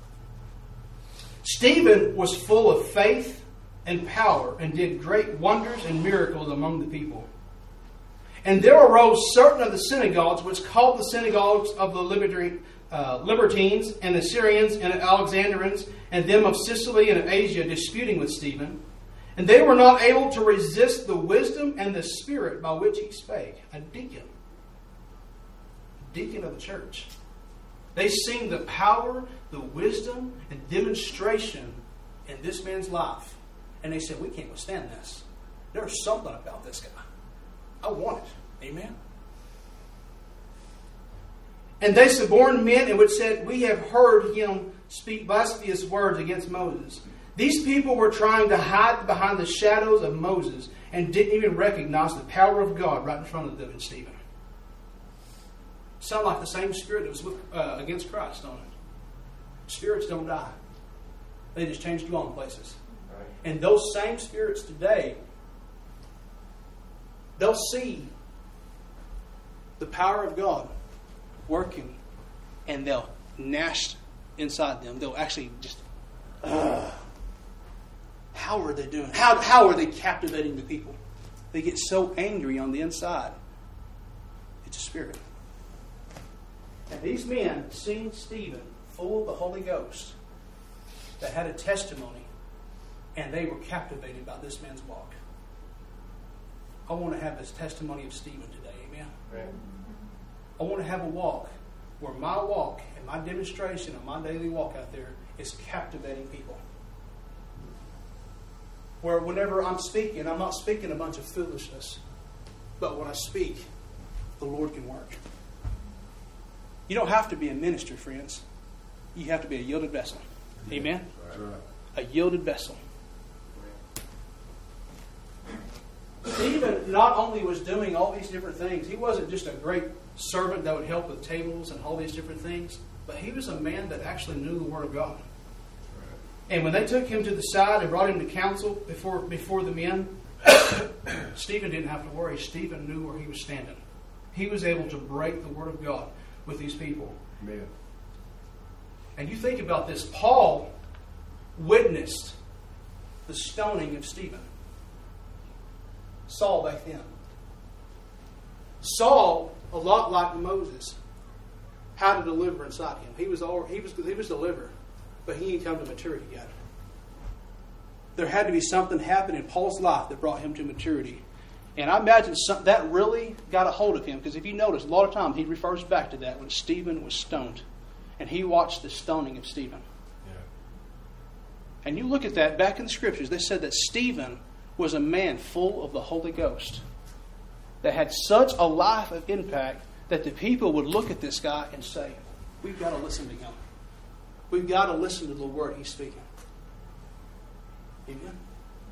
Stephen was full of faith and power and did great wonders and miracles among the people. And there arose certain of the synagogues, which called the synagogues of the Libertines and the Syrians and the Alexandrians and them of Sicily and of Asia, disputing with Stephen. And they were not able to resist the wisdom and the spirit by which he spake. A deacon of the church. They seen the power, the wisdom, and demonstration in this man's life. And they said, we can't withstand this. There's something about this guy. I want it. Amen. And they suborned men and which said, we have heard him speak blasphemous words against Moses. These people were trying to hide behind the shadows of Moses and didn't even recognize the power of God right in front of them in Stephen. Sound like the same spirit that was against Christ, don't it? Spirits don't die. They just change dwelling places. Right. And those same spirits today, they'll see the power of God working, and they'll gnash inside them. They'll actually just, how are they doing? How are they captivating the people? They get so angry on the inside. It's a spirit. And these men seen Stephen full of the Holy Ghost that had a testimony, and they were captivated by this man's walk. I want to have this testimony of Stephen today, amen? Right. I want to have a walk where my walk and my demonstration of my daily walk out there is captivating people. where whenever I'm speaking, I'm not speaking a bunch of foolishness. But when I speak, the Lord can work. You don't have to be a minister, friends. You have to be a yielded vessel. Amen? A yielded vessel. Stephen not only was doing all these different things, he wasn't just a great servant that would help with tables and all these different things, but he was a man that actually knew the Word of God. And when they took him to the side and brought him to council before the men, Stephen didn't have to worry. Stephen knew where he was standing. He was able to break the Word of God with these people. Amen. And you think about this. Paul witnessed the stoning of Stephen. Saul back then. Saul, a lot like Moses, had a deliverer inside him. He was delivered, but he didn't come to maturity yet. There had to be something happen in Paul's life that brought him to maturity. And I imagine that really got a hold of him, because if you notice, a lot of times he refers back to that when Stephen was stoned. And he watched the stoning of Stephen. Yeah. And you look at that back in the Scriptures, they said that Stephen was a man full of the Holy Ghost that had such a life of impact that the people would look at this guy and say, we've got to listen to him. We've got to listen to the word he's speaking. Amen.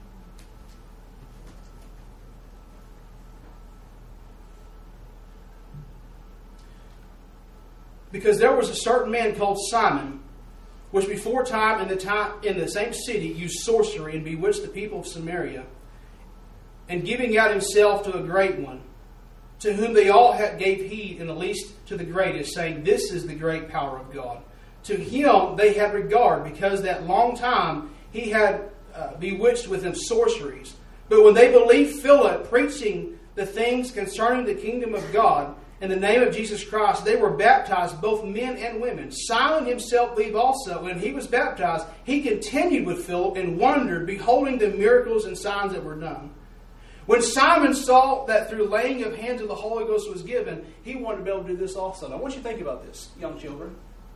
Because there was a certain man called Simon, which before time in the same city used sorcery and bewitched the people of Samaria, and giving out himself to a great one, to whom they all gave heed, and the least to the greatest, saying, this is the great power of God. To him they had regard, because that long time he had bewitched with them sorceries. But when they believed Philip preaching the things concerning the kingdom of God, in the name of Jesus Christ, they were baptized, both men and women. Simon himself believed also. When he was baptized, he continued with Philip and wondered, beholding the miracles and signs that were done. When Simon saw that through laying of hands of the Holy Ghost was given, he wanted to be able to do this also. Now, I want you to think about this, young children.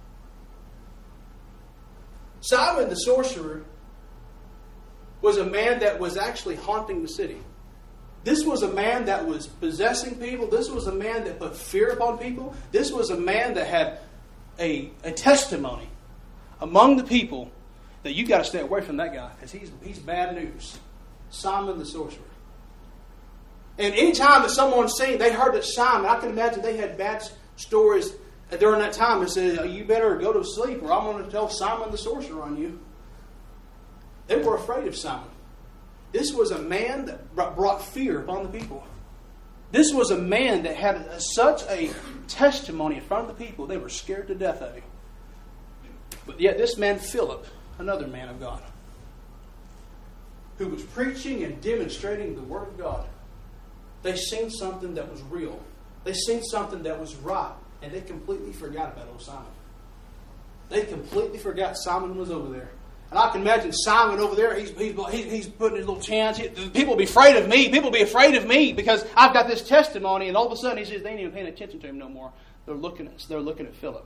Simon the sorcerer was a man that was actually haunting the city. This was a man that was possessing people. This was a man that put fear upon people. This was a man that had a testimony among the people that you got to stay away from that guy, because he's bad news. Simon the sorcerer. And anytime that someone's seen, they heard that Simon, I can imagine they had bad stories during that time. They said, you better go to sleep or I'm going to tell Simon the sorcerer on you. They were afraid of Simon. This was a man that brought fear upon the people. This was a man that had such a testimony in front of the people, they were scared to death of him. But yet this man Philip, another man of God, who was preaching and demonstrating the Word of God, they seen something that was real. They seen something that was right, and they completely forgot about old Simon. They completely forgot Simon was over there. And I can imagine Simon over there, he's putting his little chants. People will be afraid of me. People will be afraid of me because I've got this testimony. And all of a sudden, he says they ain't even paying attention to him no more. They're looking at Philip.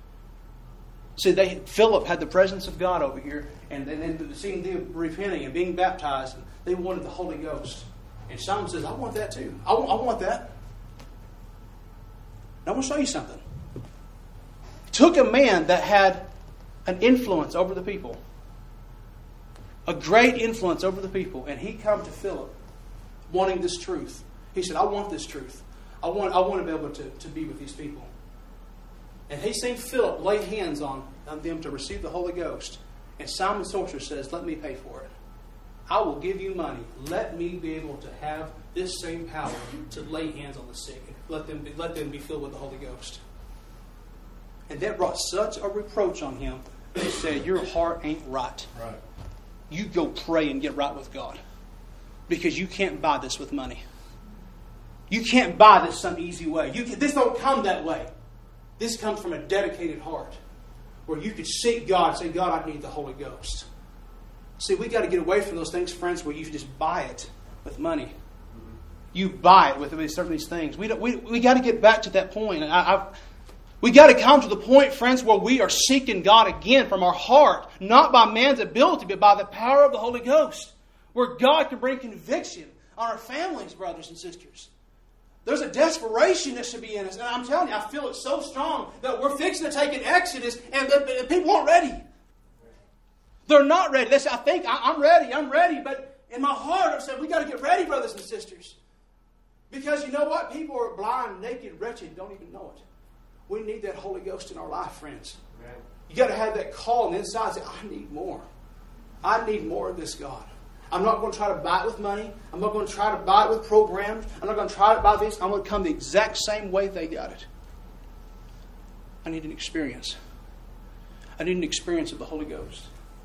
See, Philip had the presence of God over here, and then seeing them repenting and being baptized, and they wanted the Holy Ghost. And Simon says, I want that too. I want that. Now, I want to show you something. It took a man that had an influence over the people. A great influence over the people. And he come to Philip wanting this truth. He said, I want this truth. I want to be able to be with these people. And he seen Philip lay hands on them to receive the Holy Ghost. And Simon the sorcerer says, let me pay for it. I will give you money. Let me be able to have this same power to lay hands on the sick. Let them be filled with the Holy Ghost. And that brought such a reproach on him. He said, your heart ain't right. Right. You go pray and get right with God. Because you can't buy this with money. You can't buy this some easy way. This don't come that way. This comes from a dedicated heart. Where you could seek God and say, God, I need the Holy Ghost. See, we got to get away from those things, friends, where you just buy it with money. You buy it with certain these things. We got to get back to that point. We got to come to the point, friends, where we are seeking God again from our heart, not by man's ability, but by the power of the Holy Ghost. where God can bring conviction on our families, brothers and sisters. There's a desperation that should be in us. And I'm telling you, I feel it so strong that we're fixing to take an exodus and the people aren't ready. They're not ready. They say, I'm ready. But in my heart, I'm saying, we got to get ready, brothers and sisters. Because you know what? People are blind, naked, wretched, don't even know it. We need that Holy Ghost in our life, friends. Right. You got to have that call on the inside. Say, I need more. I need more of this God. I'm not going to try to buy it with money. I'm not going to try to buy it with programs. I'm not going to try to buy this. I'm going to come the exact same way they got it. I need an experience. I need an experience of the Holy Ghost.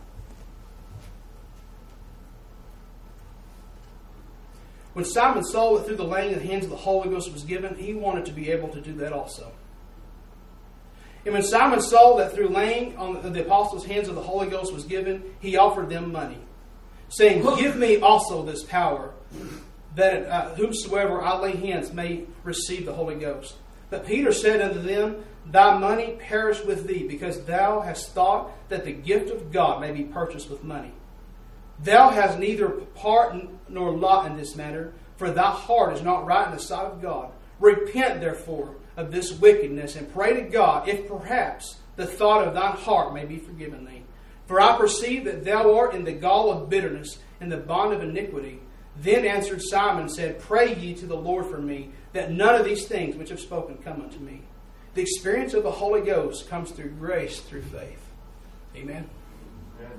When Simon saw that through the laying of the hands of the Holy Ghost was given, he wanted to be able to do that also. And when Simon saw that through laying on the apostles' hands of the Holy Ghost was given, he offered them money, saying, give me also this power, that whomsoever I lay hands may receive the Holy Ghost. But Peter said unto them, thy money perish with thee, because thou hast thought that the gift of God may be purchased with money. Thou hast neither part nor lot in this matter, for thy heart is not right in the sight of God. Repent, therefore, of this wickedness, and pray to God, if perhaps the thought of thine heart may be forgiven thee. For I perceive that thou art in the gall of bitterness, and the bond of iniquity. Then answered Simon, and said, pray ye to the Lord for me, that none of these things which have spoken come unto me. The experience of the Holy Ghost comes through grace, through faith. Amen. Amen.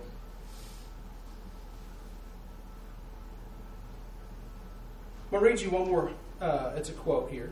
I'm going to read you one more. It's a quote here.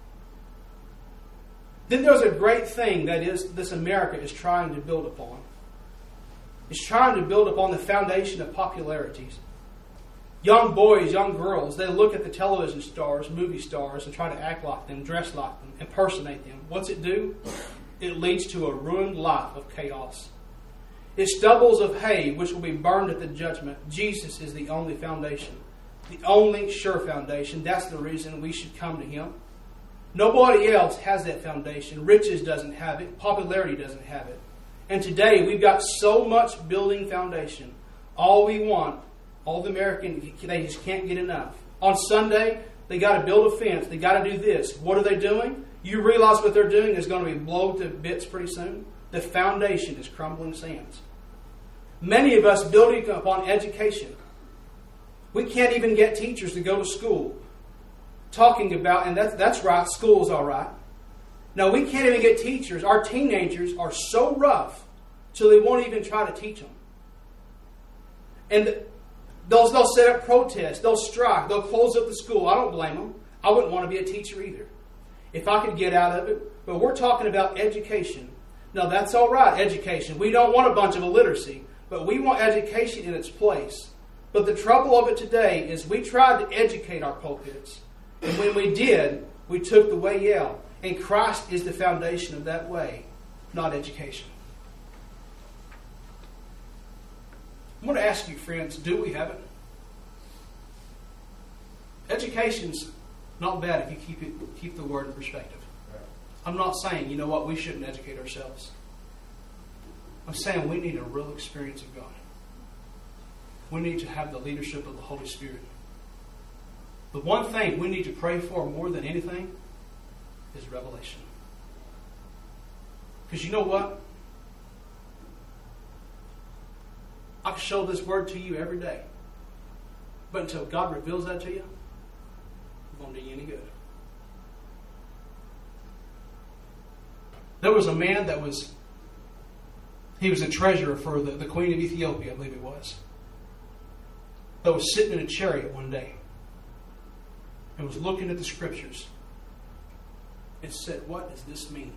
Then there's a great thing that is this America is trying to build upon. It's trying to build upon the foundation of popularities. Young boys, young girls, they look at the television stars, movie stars, and try to act like them, dress like them, impersonate them. What's it do? It leads to a ruined life of chaos. It's stubbles of hay which will be burned at the judgment. Jesus is the only foundation. The only sure foundation. That's the reason we should come to Him. Nobody else has that foundation. Riches doesn't have it. Popularity doesn't have it. And today we've got so much building foundation. All we want, all the Americans, they just can't get enough. On Sunday, they got to build a fence. They got to do this. What are they doing? You realize what they're doing is going to be blown to bits pretty soon. The foundation is crumbling sands. Many of us building upon education. We can't even get teachers to go to school. Talking about, and that's right, school's all right. No, we can't even get teachers. Our teenagers are so rough, so they won't even try to teach them. And they'll set up protests. They'll strike. They'll close up the school. I don't blame them. I wouldn't want to be a teacher either, if I could get out of it. But we're talking about education. Now, that's all right, education. We don't want a bunch of illiteracy, but we want education in its place. But the trouble of it today is we tried to educate our pulpits. And when we did, we took the way out. And Christ is the foundation of that way, not education. I'm going to ask you, friends, do we have it? Education's not bad if you keep the word in perspective. I'm not saying, you know what, we shouldn't educate ourselves. I'm saying we need a real experience of God. We need to have the leadership of the Holy Spirit. The one thing we need to pray for more than anything is revelation. Because you know what? I can show this word to you every day. But until God reveals that to you, it won't do you any good. There was a man he was a treasurer for the Queen of Ethiopia, I believe it was, that was sitting in a chariot one day and was looking at the scriptures and said, what does this mean?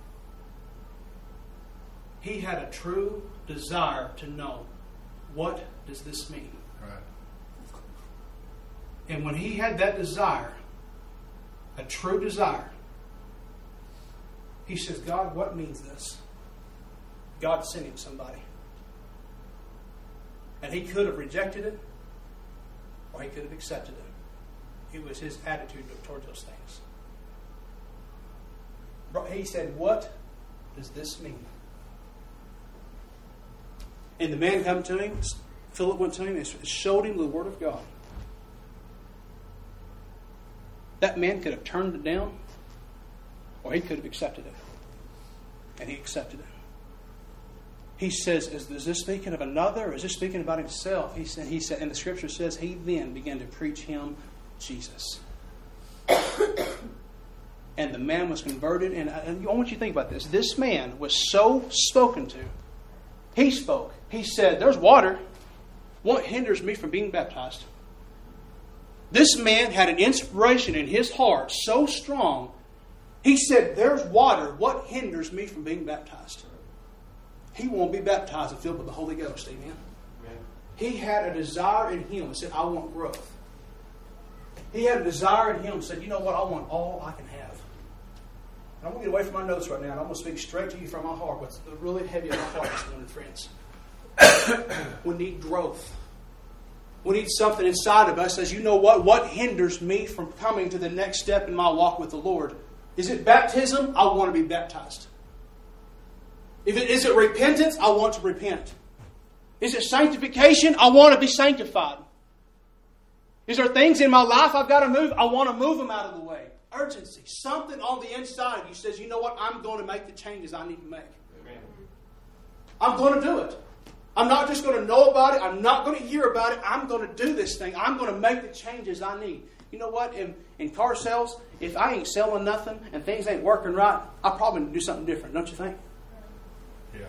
He had a true desire to know, what does this mean? Right. And when he had that desire, a true desire, he says, God, what means this? God sent him somebody. And he could have rejected it, or he could have accepted it. It was his attitude towards those things. He said, what does this mean? And the man come to him, Philip went to him and showed him the Word of God. That man could have turned it down, or he could have accepted it. And he accepted it. He says, is this speaking of another, or is this speaking about himself? He said, and the Scripture says, he then began to preach him Jesus. And the man was converted. And I want you to think about this. This man was so spoken to. He spoke. He said, there's water. What hinders me from being baptized? This man had an inspiration in his heart so strong. He said, there's water. What hinders me from being baptized? He won't be baptized and filled with the Holy Ghost. Amen. Amen. He had a desire in him and said, I want growth. He had a desire in him and said, you know what? I want all I can have. And I'm going to get away from my notes right now, and I'm going to speak straight to you from my heart. What's really heavy on my heart this morning, friends. We need growth. We need something inside of us that says, you know what? What hinders me from coming to the next step in my walk with the Lord? Is it baptism? I want to be baptized. Is it repentance? I want to repent. Is it sanctification? I want to be sanctified. Is there things in my life I've got to move? I want to move them out of the way. Urgency. Something on the inside of you says, you know what? I'm going to make the changes I need to make. Amen. I'm going to do it. I'm not just going to know about it. I'm not going to hear about it. I'm going to do this thing. I'm going to make the changes I need. You know what? In car sales, if I ain't selling nothing and things ain't working right, I probably need to do something different, don't you think? Yeah.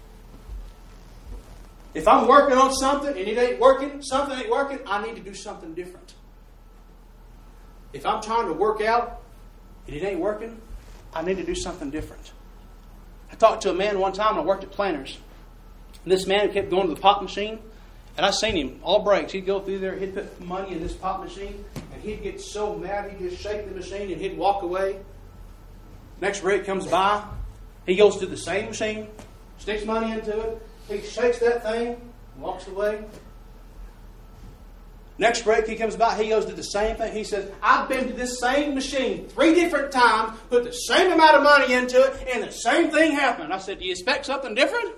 If I'm working on something and it ain't working, something ain't working, I need to do something different. If I'm trying to work out and it ain't working, I need to do something different. I talked to a man one time, I worked at Planters. And this man kept going to the pop machine, and I seen him all breaks. He'd go through there, he'd put money in this pop machine, and he'd get so mad he'd just shake the machine and he'd walk away. Next break comes by, he goes to the same machine, sticks money into it, he shakes that thing, walks away. Next break he comes by, he goes to the same thing. He says, I've been to this same machine 3 different times, put the same amount of money into it, and the same thing happened. I said, do you expect something different?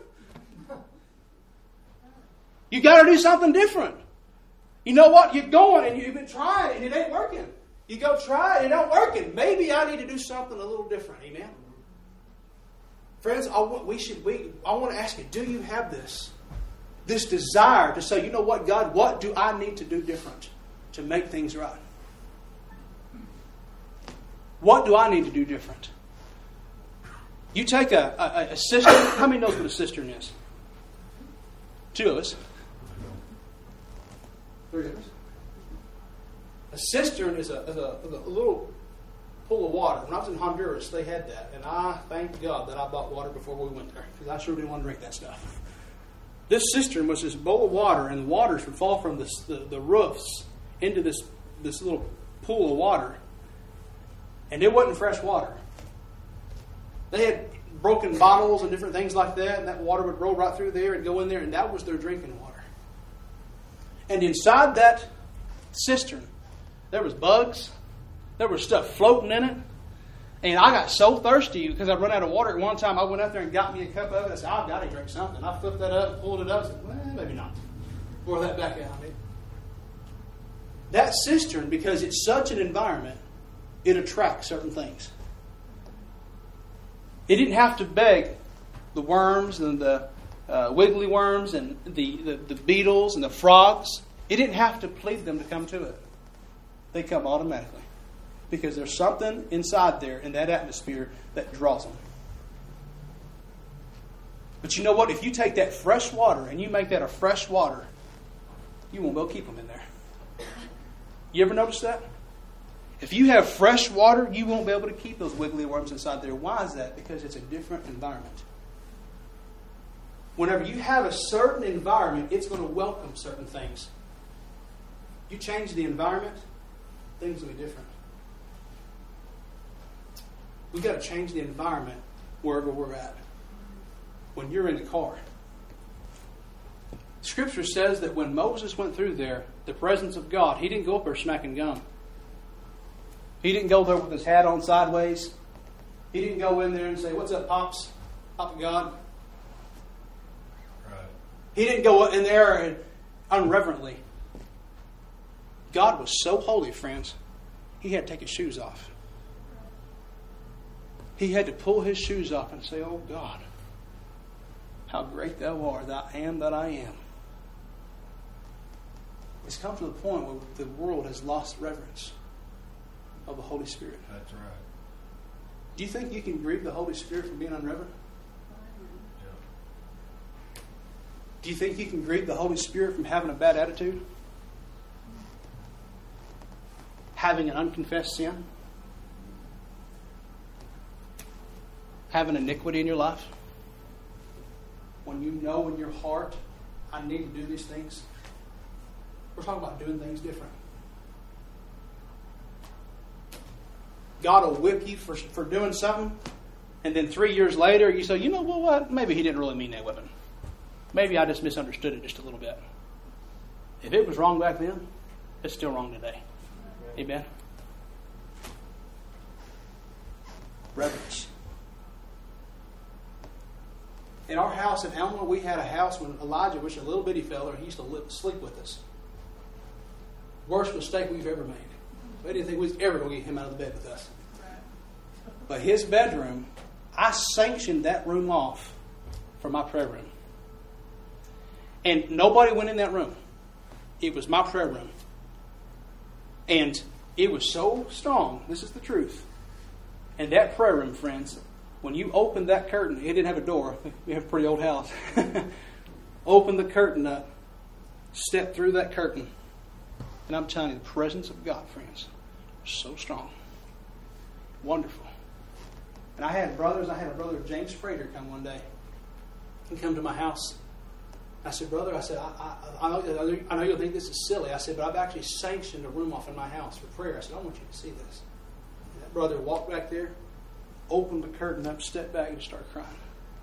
You got to do something different. You know what? You're going and you've been trying and it ain't working. You go try it, it ain't working. Maybe I need to do something a little different. Amen? Friends, I want to ask you, do you have this desire to say, you know what, God, what do I need to do different to make things right? What do I need to do different? You take a cistern. How many knows what a cistern is? 2 of us. 3 of us. A cistern is a little pool of water. When I was in Honduras, they had that. And I thank God that I bought water before we went there, because I sure didn't want to drink that stuff. This cistern was this bowl of water, and the waters would fall from the roofs into this little pool of water. And it wasn't fresh water. They had broken bottles and different things like that, and that water would roll right through there and go in there, and that was their drinking water. And inside that cistern, there was bugs, there was stuff floating in it, and I got so thirsty because I'd run out of water at one time. I went out there and got me a cup of it. I said, I've got to drink something. I flipped that up, pulled it up, and said, well, maybe not. Pour that back out. That cistern, because it's such an environment, it attracts certain things. It didn't have to beg the worms and the wiggly worms and the beetles and the frogs. It didn't have to plead them to come to it. They come automatically. Because there's something inside there in that atmosphere that draws them. But you know what? If you take that fresh water and you make that a fresh water, you won't be able to keep them in there. You ever notice that? If you have fresh water, you won't be able to keep those wiggly worms inside there. Why is that? Because it's a different environment. Whenever you have a certain environment, it's going to welcome certain things. You change the environment, things will be different. We've got to change the environment wherever we're at. When you're in the car. Scripture says that when Moses went through there, the presence of God, he didn't go up there smacking gum. He didn't go there with his hat on sideways. He didn't go in there and say, what's up, Pops? Papa God. Right. He didn't go in there and, unreverently. God was so holy, friends, he had to take his shoes off. He had to pull his shoes off and say, oh God, how great thou art, thou am that I am. It's come to the point where the world has lost reverence of the Holy Spirit. That's right. Do you think you can grieve the Holy Spirit from being unreverent? Yeah. Do you think you can grieve the Holy Spirit from having a bad attitude? Having an unconfessed sin? Having iniquity in your life? When you know in your heart, I need to do these things. We're talking about doing things different. God will whip you for doing something, and then 3 years later you say, you know what? Maybe he didn't really mean that whipping. Maybe I just misunderstood it just a little bit. If it was wrong back then, it's still wrong today. Amen? Reverence. In our house in Elmore, we had a house when Elijah was a little bitty fella. He used to sleep with us. Worst mistake we've ever made. We didn't think we was ever going to get him out of the bed with us. But his bedroom, I sanctioned that room off for my prayer room. And nobody went in that room. It was my prayer room. And it was so strong. This is the truth. And that prayer room, friends, when you opened that curtain, it didn't have a door. We have a pretty old house. Open the curtain up. Step through that curtain. And I'm telling you, the presence of God, friends, was so strong. Wonderful. And I had brothers. I had a brother, James Frater, come one day. He come to my house. I said, brother, I know you'll think this is silly. I said, but I've actually sanctioned a room off in my house for prayer. I said, I want you to see this. And that brother walked back there, opened the curtain up, stepped back, and started crying.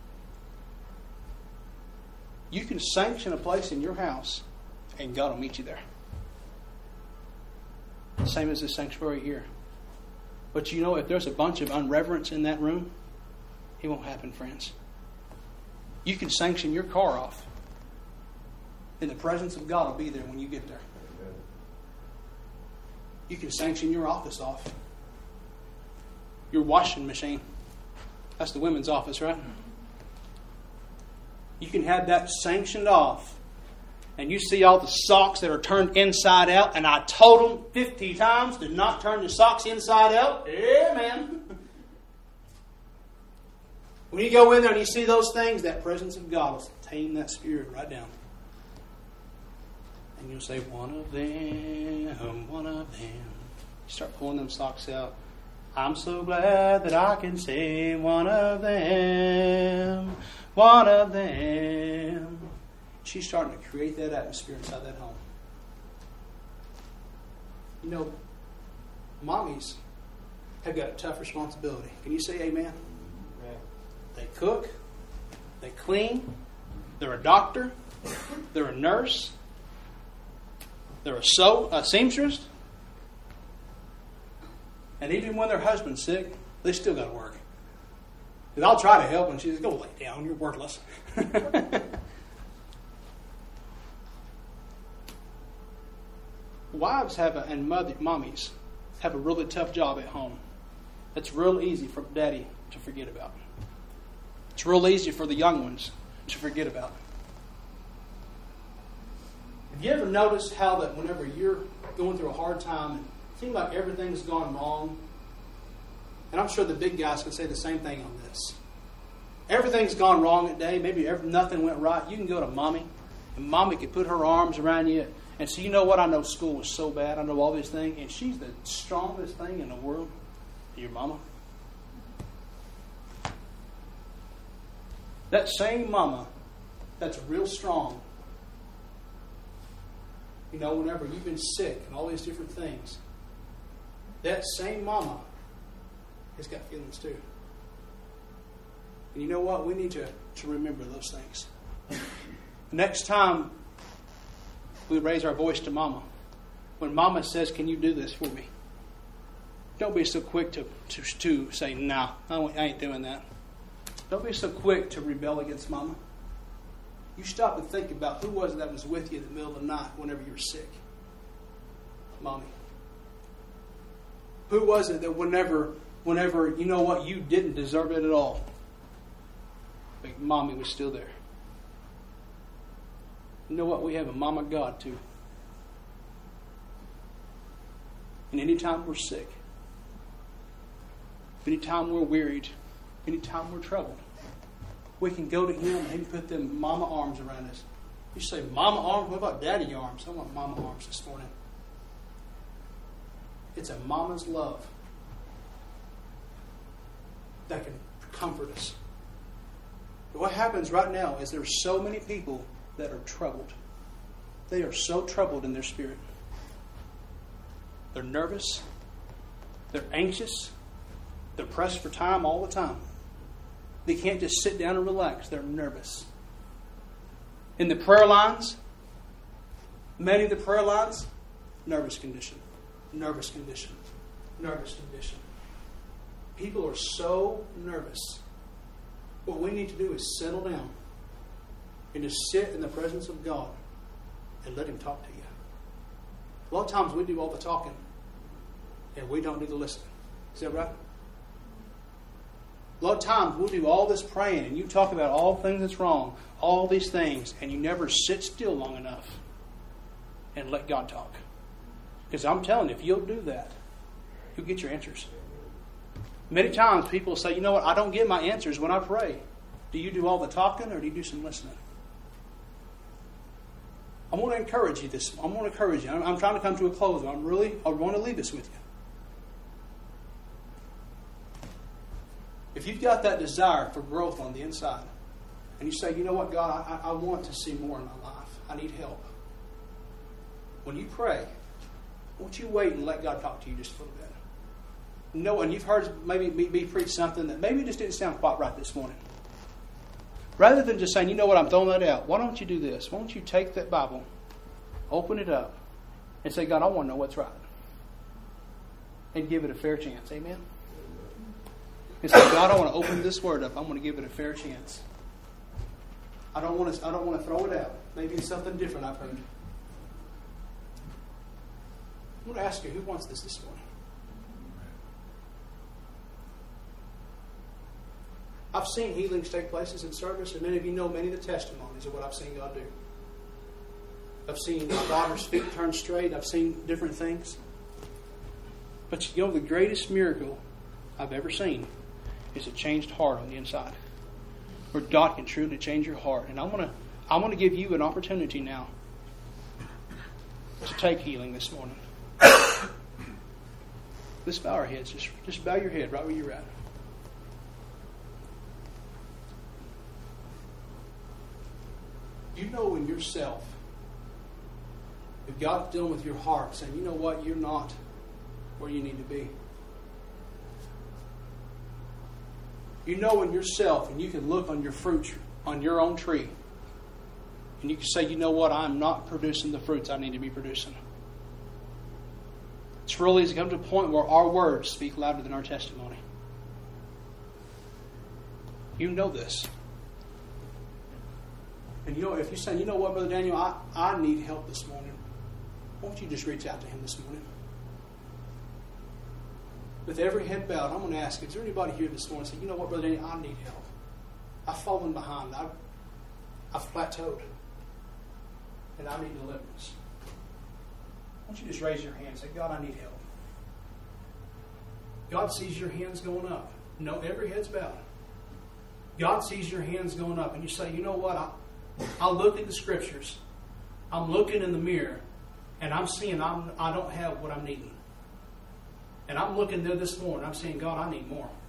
You can sanction a place in your house, and God will meet you there. Same as this sanctuary here. But you know, if there's a bunch of unreverence in that room, it won't happen, friends. You can sanction your car off, and the presence of God will be there when you get there. You can sanction your office off. Your washing machine. That's the women's office, right? You can have that sanctioned off. And you see all the socks that are turned inside out, and I told them 50 times to not turn the socks inside out. Amen. When you go in there and you see those things, that presence of God will tame that spirit right down. And you'll say, one of them, one of them. You start pulling them socks out. I'm so glad that I can say one of them, one of them. She's starting to create that atmosphere inside that home. You know, mommies have got a tough responsibility. Can you say amen? Yeah. They cook. They clean. They're a doctor. They're a nurse. They're a seamstress. And even when their husband's sick, they still got to work. Because I'll try to help, and she says, go lay down. You're worthless. Wives mommies have a really tough job at home. It's real easy for daddy to forget about. It's real easy for the young ones to forget about. Have you ever noticed how that whenever you're going through a hard time and it seems like everything's gone wrong, and I'm sure the big guys can say the same thing on this. Everything's gone wrong that day. Maybe nothing went right. You can go to mommy, and mommy can put her arms around you. And so you know what? I know school was so bad. I know all these things. And she's the strongest thing in the world. Your mama. That same mama that's real strong. You know, whenever you've been sick and all these different things, that same mama has got feelings too. And you know what? We need to remember those things. Next time we raise our voice to mama, when mama says, can you do this for me? Don't be so quick to say, nah, I ain't doing that. Don't be so quick to rebel against mama. you stop and think about who was it that was with you in the middle of the night whenever you were sick. Mommy. Who was it that whenever you know what, you didn't deserve it at all, but Mommy was still there. You know what? We have a Mama God too. And anytime we're sick, anytime we're wearied, anytime we're troubled, we can go to Him and He can put them Mama arms around us. You say, Mama arms? What about Daddy arms? I want Mama arms this morning. It's a Mama's love that can comfort us. But what happens right now is there's so many people that are troubled. They are so troubled in their spirit. They're nervous. They're anxious. They're pressed for time all the time. They can't just sit down and relax. They're nervous. In the prayer lines, many of the prayer lines, nervous condition. Nervous condition. Nervous condition. People are so nervous. What we need to do is settle down and just sit in the presence of God and let Him talk to you. A lot of times we do all the talking and we don't do the listening. Is that right? A lot of times we'll do all this praying and you talk about all things that's wrong, all these things, and you never sit still long enough and let God talk. Because I'm telling you, if you'll do that, you'll get your answers. Many times people say, you know what, I don't get my answers when I pray. Do you do all the talking or do you do some listening? I want to encourage you this. I'm trying to come to a close. I want to leave this with you. If you've got that desire for growth on the inside, and you say, you know what, God, I want to see more in my life. I need help. When you pray, won't you wait and let God talk to you just a little bit? No, and you've heard maybe me preach something that maybe just didn't sound quite right this morning. Rather than just saying, you know what, I'm throwing that out. Why don't you do this? Why don't you take that Bible, open it up, and say, God, I want to know what's right. And give it a fair chance. Amen? And say, God, I want to open this word up. I want to give it a fair chance. I don't want to throw it out. Maybe it's something different I've heard. I want to ask you, who wants this morning? I've seen healings take places in service, and many of you know many of the testimonies of what I've seen God do. I've seen my daughter's feet turn straight. I've seen different things. But you know, the greatest miracle I've ever seen is a changed heart on the inside, where God can truly change your heart. And I want to give you an opportunity now to take healing this morning. Let's bow our heads. Just bow your head right where you're at. You know in yourself, if God's dealing with your heart, saying, you know what, you're not where you need to be. You know in yourself, and you can look on your fruit, on your own tree, and you can say, you know what, I'm not producing the fruits I need to be producing. It's really has come to a point where our words speak louder than our testimony. You know this. And you know, if you're saying, you know what, Brother Daniel, I need help this morning, won't you just reach out to him this morning? With every head bowed, I'm going to ask, is there anybody here this morning saying, you know what, Brother Daniel, I need help. I've fallen behind. I've plateaued. And I need deliverance. Won't you just raise your hand and say, God, I need help. God sees your hands going up. No, every head's bowed. God sees your hands going up. And you say, you know what, I look at the Scriptures. I'm looking in the mirror. And I'm seeing I don't have what I'm needing. And I'm looking there this morning. I'm saying, God, I need more.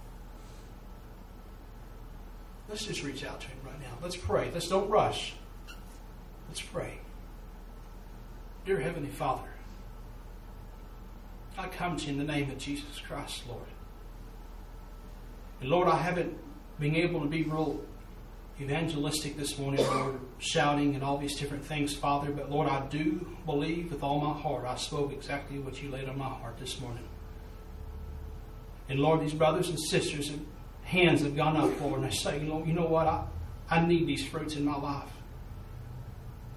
Let's just reach out to Him right now. Let's pray. Let's don't rush. Let's pray. Dear Heavenly Father, I come to you in the name of Jesus Christ, Lord. And Lord, I haven't been able to be real evangelistic this morning, Lord, shouting and all these different things, Father. But Lord, I do believe with all my heart I spoke exactly what you laid on my heart this morning. And Lord, these brothers and sisters, hands have gone up, Lord, and I say, you know what? I need these fruits in my life.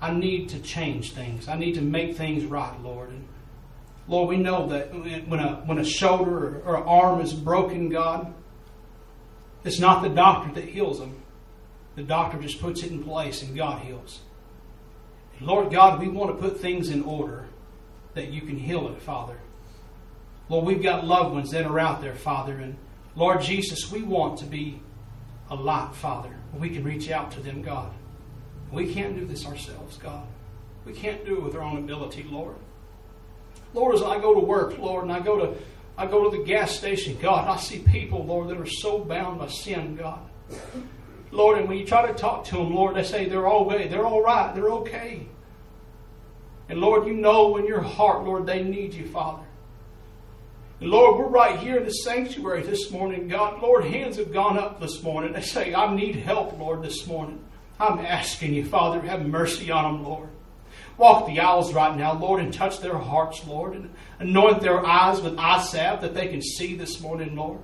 I need to change things. I need to make things right, Lord. And Lord, we know that when a shoulder or an arm is broken, God, it's not the doctor that heals them. The doctor just puts it in place and God heals. And Lord God, we want to put things in order that you can heal it, Father. Lord, we've got loved ones that are out there, Father. And Lord Jesus, we want to be a light, Father. We can reach out to them, God. We can't do this ourselves, God. We can't do it with our own ability, Lord. Lord, as I go to work, Lord, and I go to the gas station, God, I see people, Lord, that are so bound by sin, God. Lord, and when you try to talk to them, Lord, they say they're all right, they're okay. And Lord, you know in your heart, Lord, they need you, Father. And Lord, we're right here in the sanctuary this morning, God. Lord, hands have gone up this morning. They say, I need help, Lord, this morning. I'm asking you, Father, have mercy on them, Lord. Walk the aisles right now, Lord, and touch their hearts, Lord, and anoint their eyes with eye salve that they can see this morning, Lord.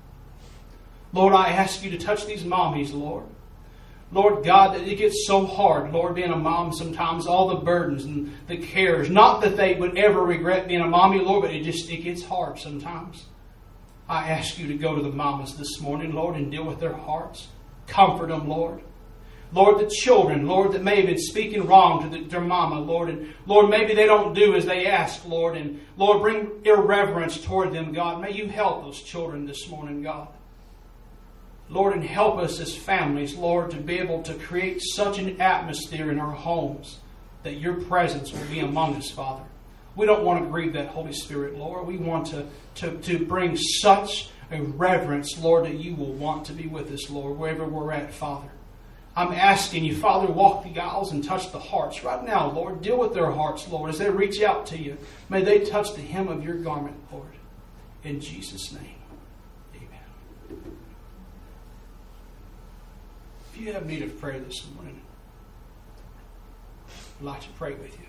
Lord, I ask you to touch these mommies, Lord. Lord God, that it gets so hard, Lord, being a mom sometimes, all the burdens and the cares. Not that they would ever regret being a mommy, Lord, but it gets hard sometimes. I ask you to go to the mamas this morning, Lord, and deal with their hearts. Comfort them, Lord. Lord, the children, Lord, that may have been speaking wrong to their mama, Lord. And Lord, maybe they don't do as they ask, Lord. And Lord, bring irreverence toward them, God. May you help those children this morning, God. Lord, and help us as families, Lord, to be able to create such an atmosphere in our homes that your presence will be among us, Father. We don't want to grieve that Holy Spirit, Lord. We want to bring such a reverence, Lord, that you will want to be with us, Lord, wherever we're at, Father. I'm asking you, Father, walk the aisles and touch the hearts. Right now, Lord, deal with their hearts, Lord, as they reach out to you. May they touch the hem of your garment, Lord. In Jesus' name, amen. If you have need of prayer this morning, I'd like to pray with you.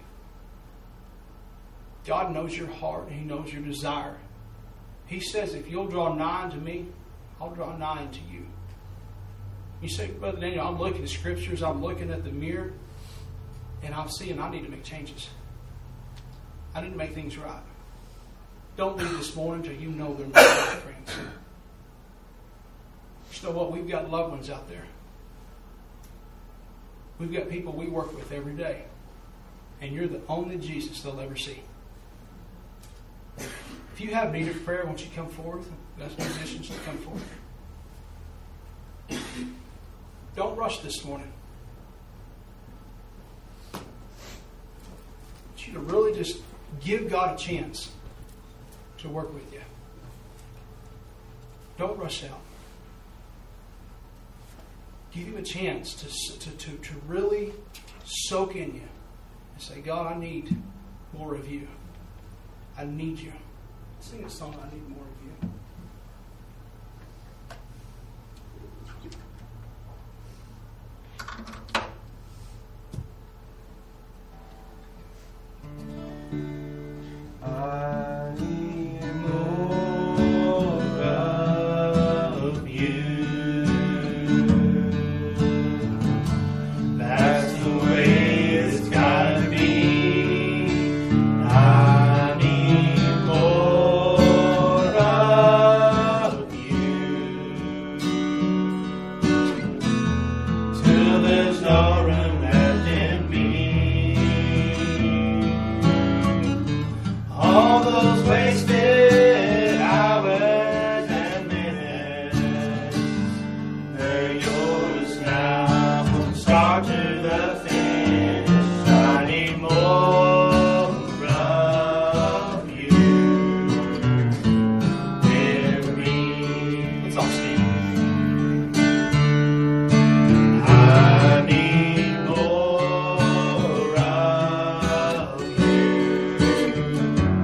God knows your heart and He knows your desire. He says, if you'll draw nigh unto me, I'll draw nigh unto you. You say, Brother Daniel, I'm looking at scriptures, I'm looking at the mirror, and I'm seeing I need to make changes. I need to make things right. Don't leave this morning until you know they're not right, friends. You know what? We've got loved ones out there. We've got people we work with every day. And you're the only Jesus they'll ever see. If you have need of prayer, won't you come forward? That's musicians to come forward. Don't rush this morning. I want you to really just give God a chance to work with you. Don't rush out. Give Him a chance to really soak in you and say, God, I need more of you. I need you. Sing a song, I need more of you. I need more of you. That's the way it's gotta be. I need more of you. Till there's no room left in me. All those wasted hours and minutes, they're yours now, from start to the finish. I need more of you with me. Let's all sing. I need more of you.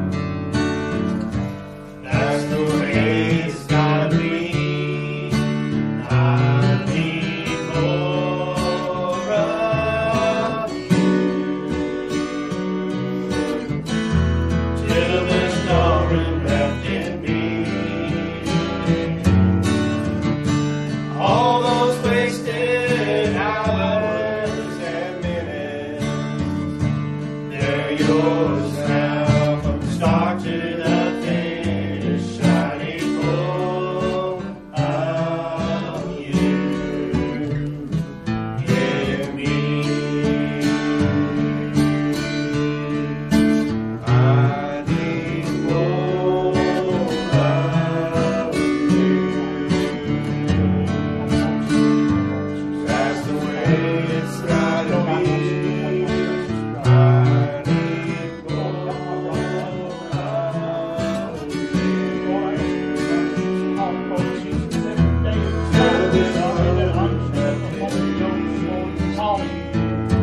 That's the way it's gotta be. I need more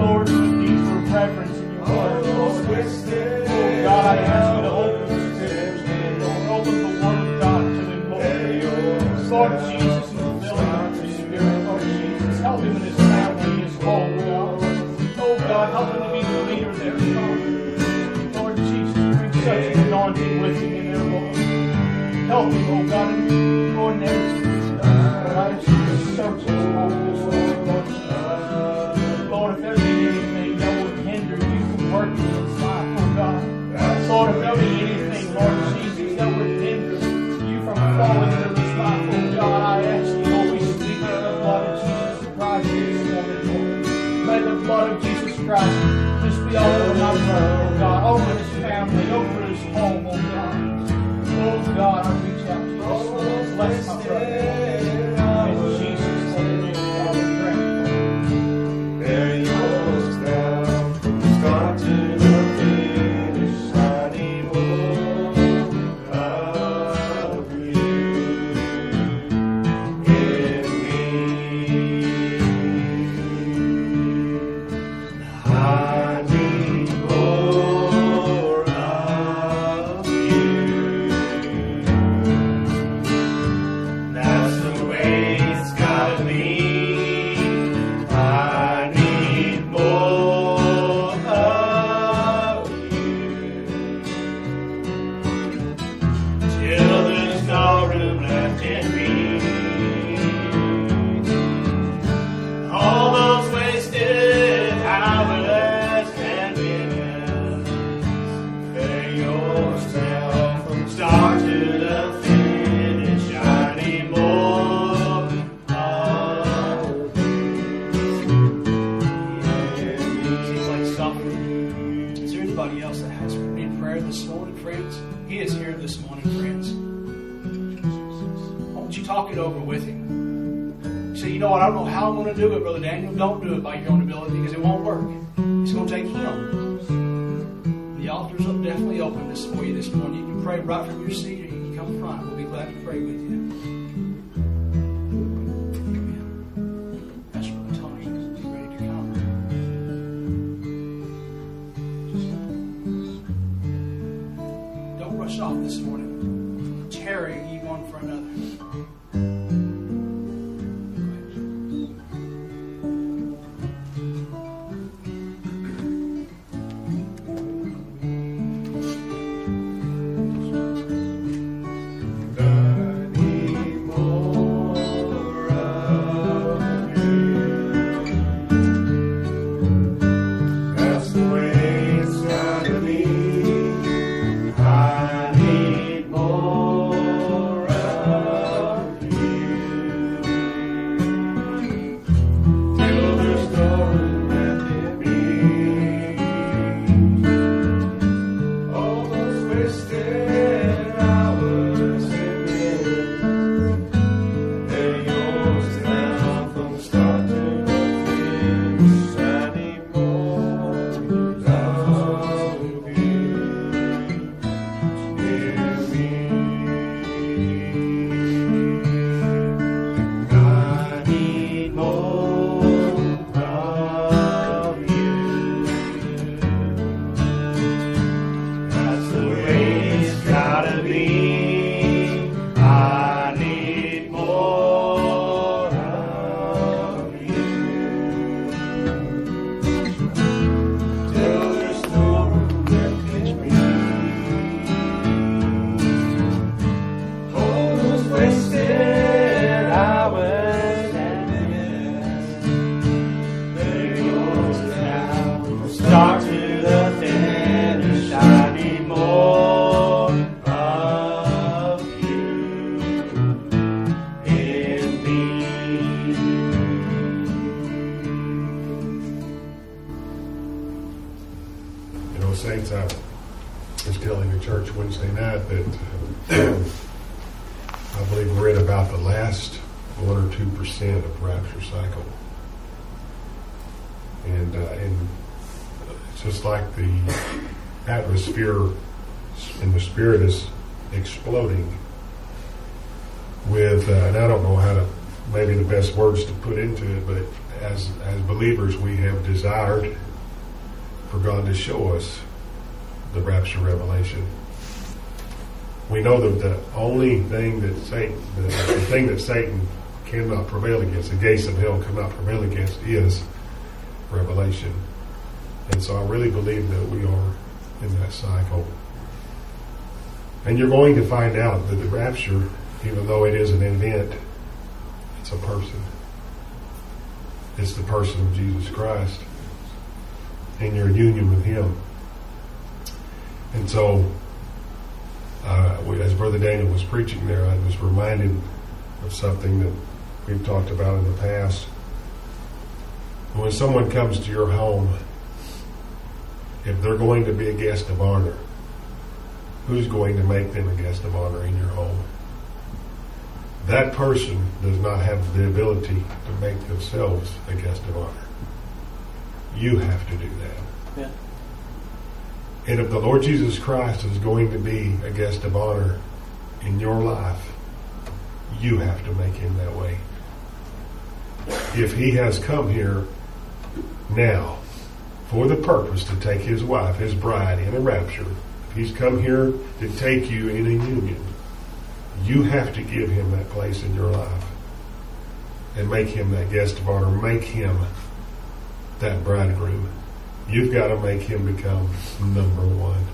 Lord, with deeper reverence in your word, Lord. Oh God, I ask you to open the scriptures, Lord. Open the word of God to them, Lord. Lord Jesus, and fill him with your spirit, Lord Jesus. Help him in his family, his home, God. Oh God, help him to be the leader there, Lord. Lord Jesus, bring such an anointing with him in there, Lord. Help him, oh God, and Lord, never. Lord, I ask you to search his heart this morning, Lord Jesus. Lord, if there be anything that would hinder you from working in his life, oh God. Lord, if there be anything, Lord Jesus, that would hinder you from falling into this life, oh God, I ask you, Lord, we speak of the blood of Jesus Christ this morning, Lord. May the blood of Jesus Christ just be all over my brother, oh God, over his family, over his home, oh God. Oh God, I reach out to you this morning. Bless my brother. In Jesus' name, God, we pray. There yours now, start to the finish, shining more of you in me. I need more of you. That's the way it's gotta be. I need more of you. Till there's no room left in me. All those wasted hours and minutes, they're yours now from start to the finish. I need more of Seems like something. Is there anybody else that has need prayer this morning, friends? He is here this morning, friends. Why don't you talk it over with him? You say, you know what, I don't know how I'm going to do it, Brother Daniel. Don't do it by your own ability because it won't work. It's going to take him. The altar's definitely open for you this morning. You can pray right from your seat or you can come front. We'll be glad to pray with you. Amen. Pastor Brother Tony is ready to come. Don't rush off this morning. Tarry ye one for another. I need more of you. That's the way it's gotta be. I need more of you. Till there's no room left in me. All those wasted hours and minutes, they're yours now from start to finish. I need more of you in me. I need more of you. That's the way it's gotta be. I need more of you. Till there's no room left in me. All those wasted hours and minutes, they're yours now from start to the finish. I need more of you in me. You know, Saints, I was telling the church Wednesday night that I believe we're at about the last 1 or 2% of rapture cycle. And it's just like the atmosphere and the Spirit is exploding with, and I don't know how to, maybe the best words to put into it, but as believers, we have desired for God to show us the rapture revelation. We know that the only thing that Satan, the thing that Satan cannot prevail against, the gates of hell cannot prevail against, is revelation. And so I really believe that we are in that cycle. And you're going to find out that the rapture, even though it is an event, it's a person. It's the person of Jesus Christ and your union with Him. And so, as Brother Daniel was preaching there, I was reminded of something that we've talked about in the past. When someone comes to your home, if they're going to be a guest of honor, who's going to make them a guest of honor in your home? That person does not have the ability to make themselves a guest of honor. You have to do that. Yeah. And if the Lord Jesus Christ is going to be a guest of honor in your life, you have to make Him that way. If He has come here now for the purpose to take His wife, His bride, in a rapture, if He's come here to take you in a union, you have to give Him that place in your life and make Him that guest of honor, make Him that bridegroom. You've got to make Him become number one.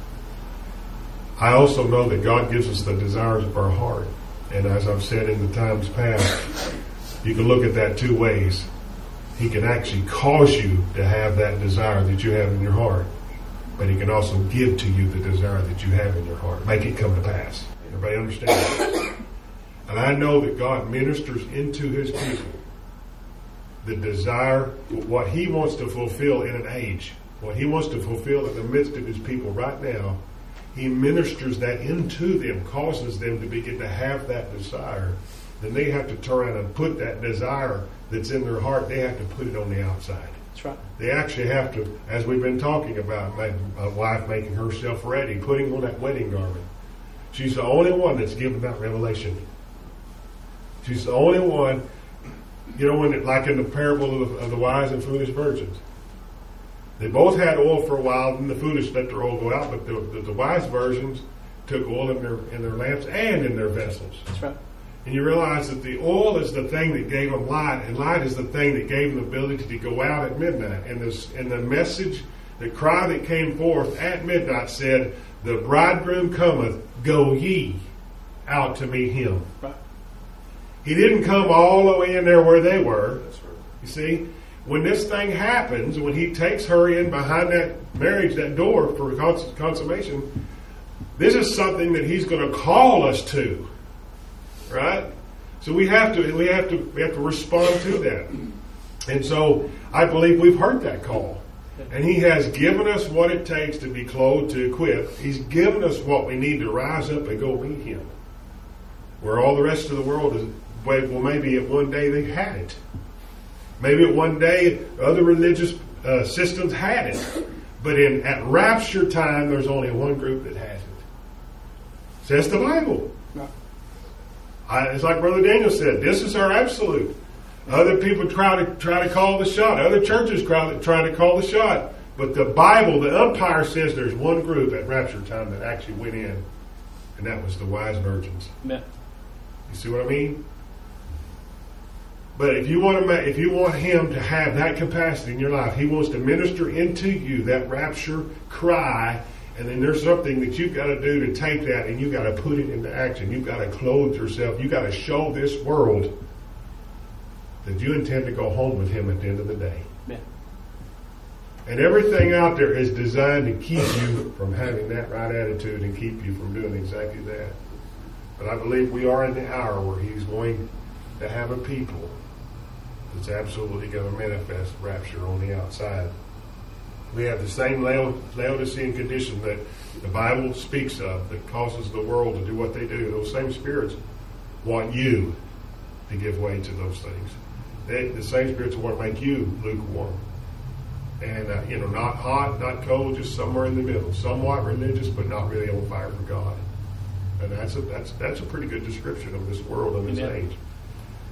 I also know that God gives us the desires of our heart. And as I've said in the times past, you can look at that two ways. He can actually cause you to have that desire that you have in your heart, but He can also give to you the desire that you have in your heart. Make it come to pass. Everybody understand that? And I know that God ministers into His people the desire, what He wants to fulfill in an age, what He wants to fulfill in the midst of His people right now. He ministers that into them, causes them to begin to have that desire. Then they have to turn around and put that desire that's in their heart, they have to put it on the outside. That's right. They actually have to, as we've been talking about, a wife making herself ready, putting on that wedding garment. She's the only one that's given that revelation. She's the only one, you know, like in the parable of the wise and foolish virgins. They both had oil for a while, and the foolish let their oil go out, but the wise virgins took oil in their lamps and in their vessels. That's right. And you realize that the oil is the thing that gave them light, and light is the thing that gave them the ability to go out at midnight. And the message, the cry that came forth at midnight said, "The bridegroom cometh, go ye out to meet him." Right. He didn't come all the way in there where they were. You see, when this thing happens, when He takes her in behind that marriage, that door for consummation, this is something that He's going to call us to. Right? So we have to respond to that. And so I believe we've heard that call. And He has given us what it takes to be clothed, to equip. He's given us what we need to rise up and go meet Him. Where all the rest of the world is, well, maybe at one day they had it. Maybe at one day other religious systems had it. But at rapture time, there's only one group that has it. Says the Bible. It's like Brother Daniel said, this is our absolute. Other people try to call the shot. Other churches try to call the shot. But the Bible, the umpire, says there's one group at rapture time that actually went in, and that was the wise virgins. Yeah. You see what I mean? But if you want Him to have that capacity in your life, He wants to minister into you that rapture cry. And then there's something that you've got to do to take that, and you've got to put it into action. You've got to clothe yourself. You've got to show this world that you intend to go home with Him at the end of the day. Yeah. And everything out there is designed to keep you from having that right attitude and keep you from doing exactly that. But I believe we are in the hour where He's going to have a people that's absolutely going to manifest rapture on the outside. We have the same Laodicean condition that the Bible speaks of that causes the world to do what they do. Those same spirits want you to give way to those things. The same spirits want to make you lukewarm. And, not hot, not cold, just somewhere in the middle. Somewhat religious, but not really on fire for God. And that's a pretty good description of this world and this age.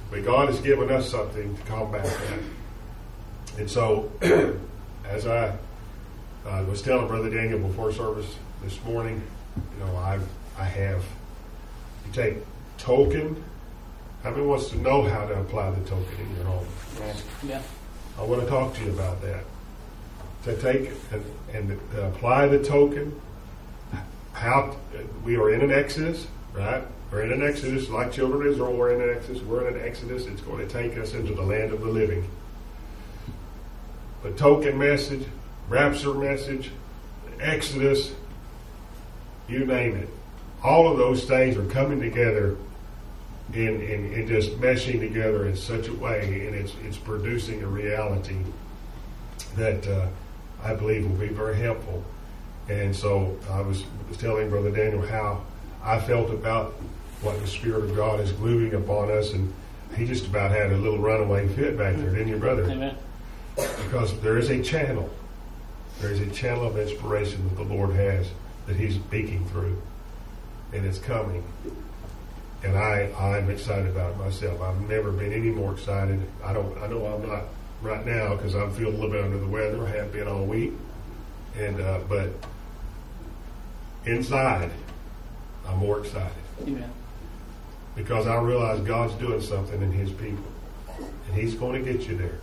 But God has given us something to combat that. And so, as I was telling Brother Daniel before service this morning, I have, you take token. How many wants to know how to apply the token in your home? Yeah. I want to talk to you about that. To take and to apply the token. How we are in an Exodus, right? We're in an Exodus, like children of Israel. We're in an Exodus. We're in an Exodus. It's going to take us into the land of the living. The token message, rapture message, Exodus, you name it. All of those things are coming together and just meshing together in such a way, and it's producing a reality that I believe will be very helpful. And so I was telling Brother Daniel how I felt about what the Spirit of God is moving upon us, and he just about had a little runaway fit back there, didn't you, brother? Amen. Because there is a channel. There is a channel of inspiration that the Lord has that He's speaking through, and it's coming. And I'm excited about it myself. I've never been any more excited. I know I'm not right now because I'm feeling a little bit under the weather. I have been all week, and but inside, I'm more excited. Amen. Because I realize God's doing something in His people, and He's going to get you there.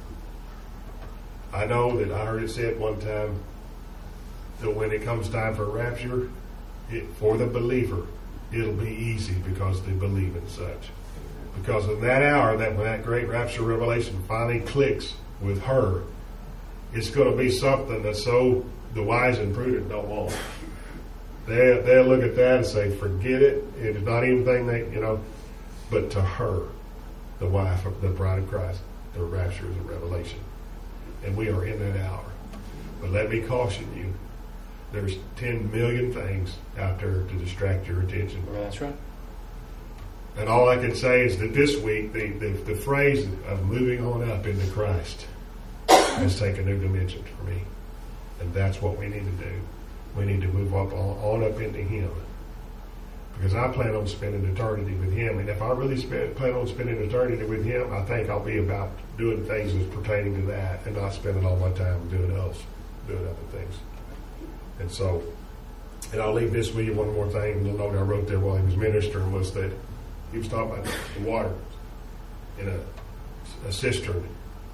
I know that I heard it said one time that when it comes time for rapture, for the believer, it'll be easy because they believe in such. Because in that hour, that when that great rapture revelation finally clicks with her, it's going to be something that so the wise and prudent don't want. They'll look at that and say, forget it. It is not anything that, but to her, the wife of the bride of Christ, the rapture is a revelation. And we are in that hour. But let me caution you, there's 10 million things out there to distract your attention. That's right. And all I can say is that this week, the phrase of moving on up into Christ has taken a new dimension for me. And that's what we need to do. We need to move up on up into Him. Because I plan on spending eternity with Him. And if I really plan on spending eternity with Him, I think I'll be about doing things that's pertaining to that and not spending all my time doing other things. And so, and I'll leave this with you. One more thing. The note I wrote there while he was ministering was that he was talking about the water in a cistern.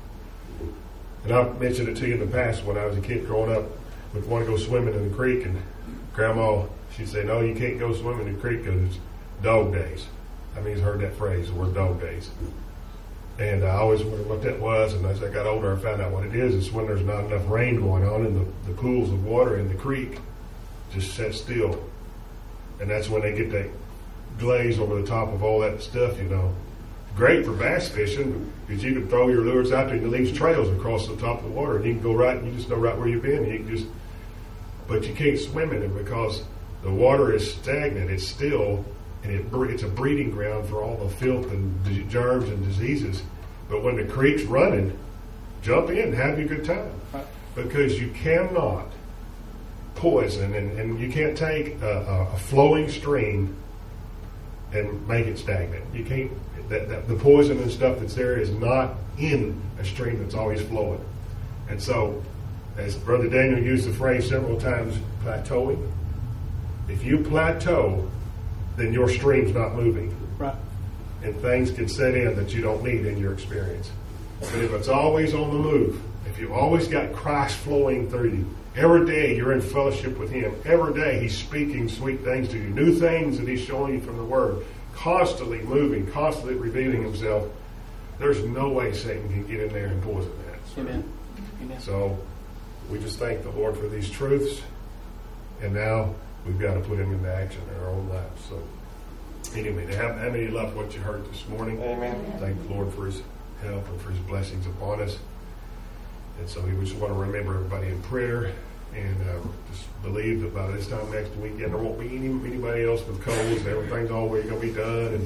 And I've mentioned it to you in the past when I was a kid growing up. We'd want to go swimming in the creek, and Grandma, she'd say, no, you can't go swimming in the creek because it's dog days. I mean, he's heard that phrase, the word dog days. And I always wondered what that was, and as I got older, I found out what it is. It's when there's not enough rain going on, and the pools of water in the creek just set still. And that's when they get that glaze over the top of all that stuff, Great for bass fishing, because you can throw your lures out there and it leaves trails across the top of the water, and you can go right, and you just know right where you've been, and you can just, but you can't swim in it because the water is stagnant, it's still, and it's a breeding ground for all the filth and germs and diseases. But when the creek's running, jump in, have a good time. Because you cannot poison, and you can't take a flowing stream and make it stagnant. You can't. The poison and stuff that's there is not in a stream that's always flowing. And so, as Brother Daniel used the phrase several times, plateauing. If you plateau, then your stream's not moving. Right. And things can set in that you don't need in your experience. But if it's always on the move, if you've always got Christ flowing through you, every day you're in fellowship with Him, every day He's speaking sweet things to you, new things that He's showing you from the Word, constantly moving, constantly revealing Himself, there's no way Satan can get in there and poison that. Amen. Amen. So we just thank the Lord for these truths, and now we've got to put them into action in our own lives. So anyway, how many loved what you heard this morning? Amen. Thank the Lord for His help and for His blessings upon us. And so we just want to remember everybody in prayer, and just believe that by this time next weekend there won't be anybody else with colds. Everything's always going to be done,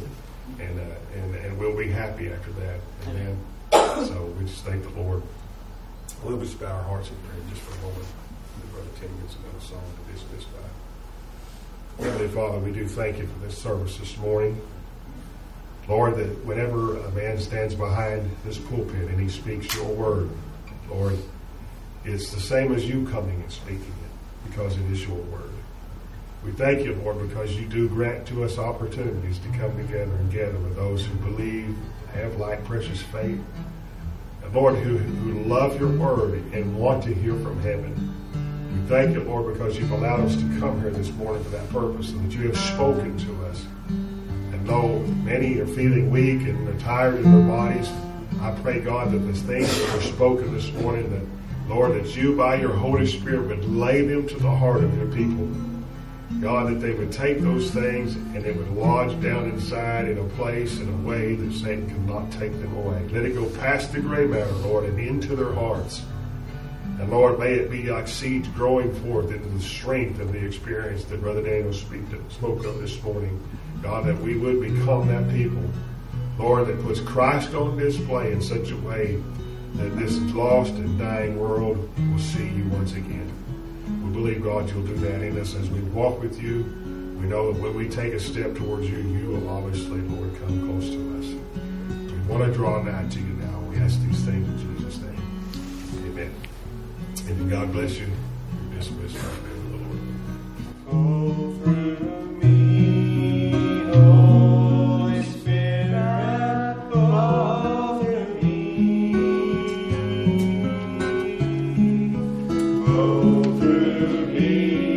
and we'll be happy after that. Amen. So we just thank the Lord. We'll just bow our hearts in prayer just for a moment. Brother Tim gets another song to dismiss by. Heavenly Father, we do thank You for this service this morning. Lord, that whenever a man stands behind this pulpit and he speaks your word, Lord, it's the same as you coming and speaking it, because it is your word. We thank you, Lord, because you do grant to us opportunities to come together and gather with those who believe, have like precious faith, and Lord, who love your word and want to hear from heaven. We thank you, Lord, because you've allowed us to come here this morning for that purpose, and that you have spoken to us. And though many are feeling weak and are tired in their bodies, I pray, God, that the things that were spoken this morning, that, Lord, that you, by your Holy Spirit, would lay them to the heart of your people. God, that they would take those things and it would lodge down inside in a place, in a way that Satan cannot take them away. Let it go past the gray matter, Lord, and into their hearts. And Lord, may it be like seeds growing forth into the strength of the experience that Brother Daniel spoke of this morning. God, that we would become that people, Lord, that puts Christ on display in such a way that this lost and dying world will see you once again. We believe, God, you'll do that in us as we walk with you. We know that when we take a step towards you, you will obviously, Lord, come close to us. We want to draw nigh to you now. We ask these things in Jesus' name. Amen. And God bless you. You're dismissed right now in the Lord. Go through me, Holy Spirit, go through me. Go through me.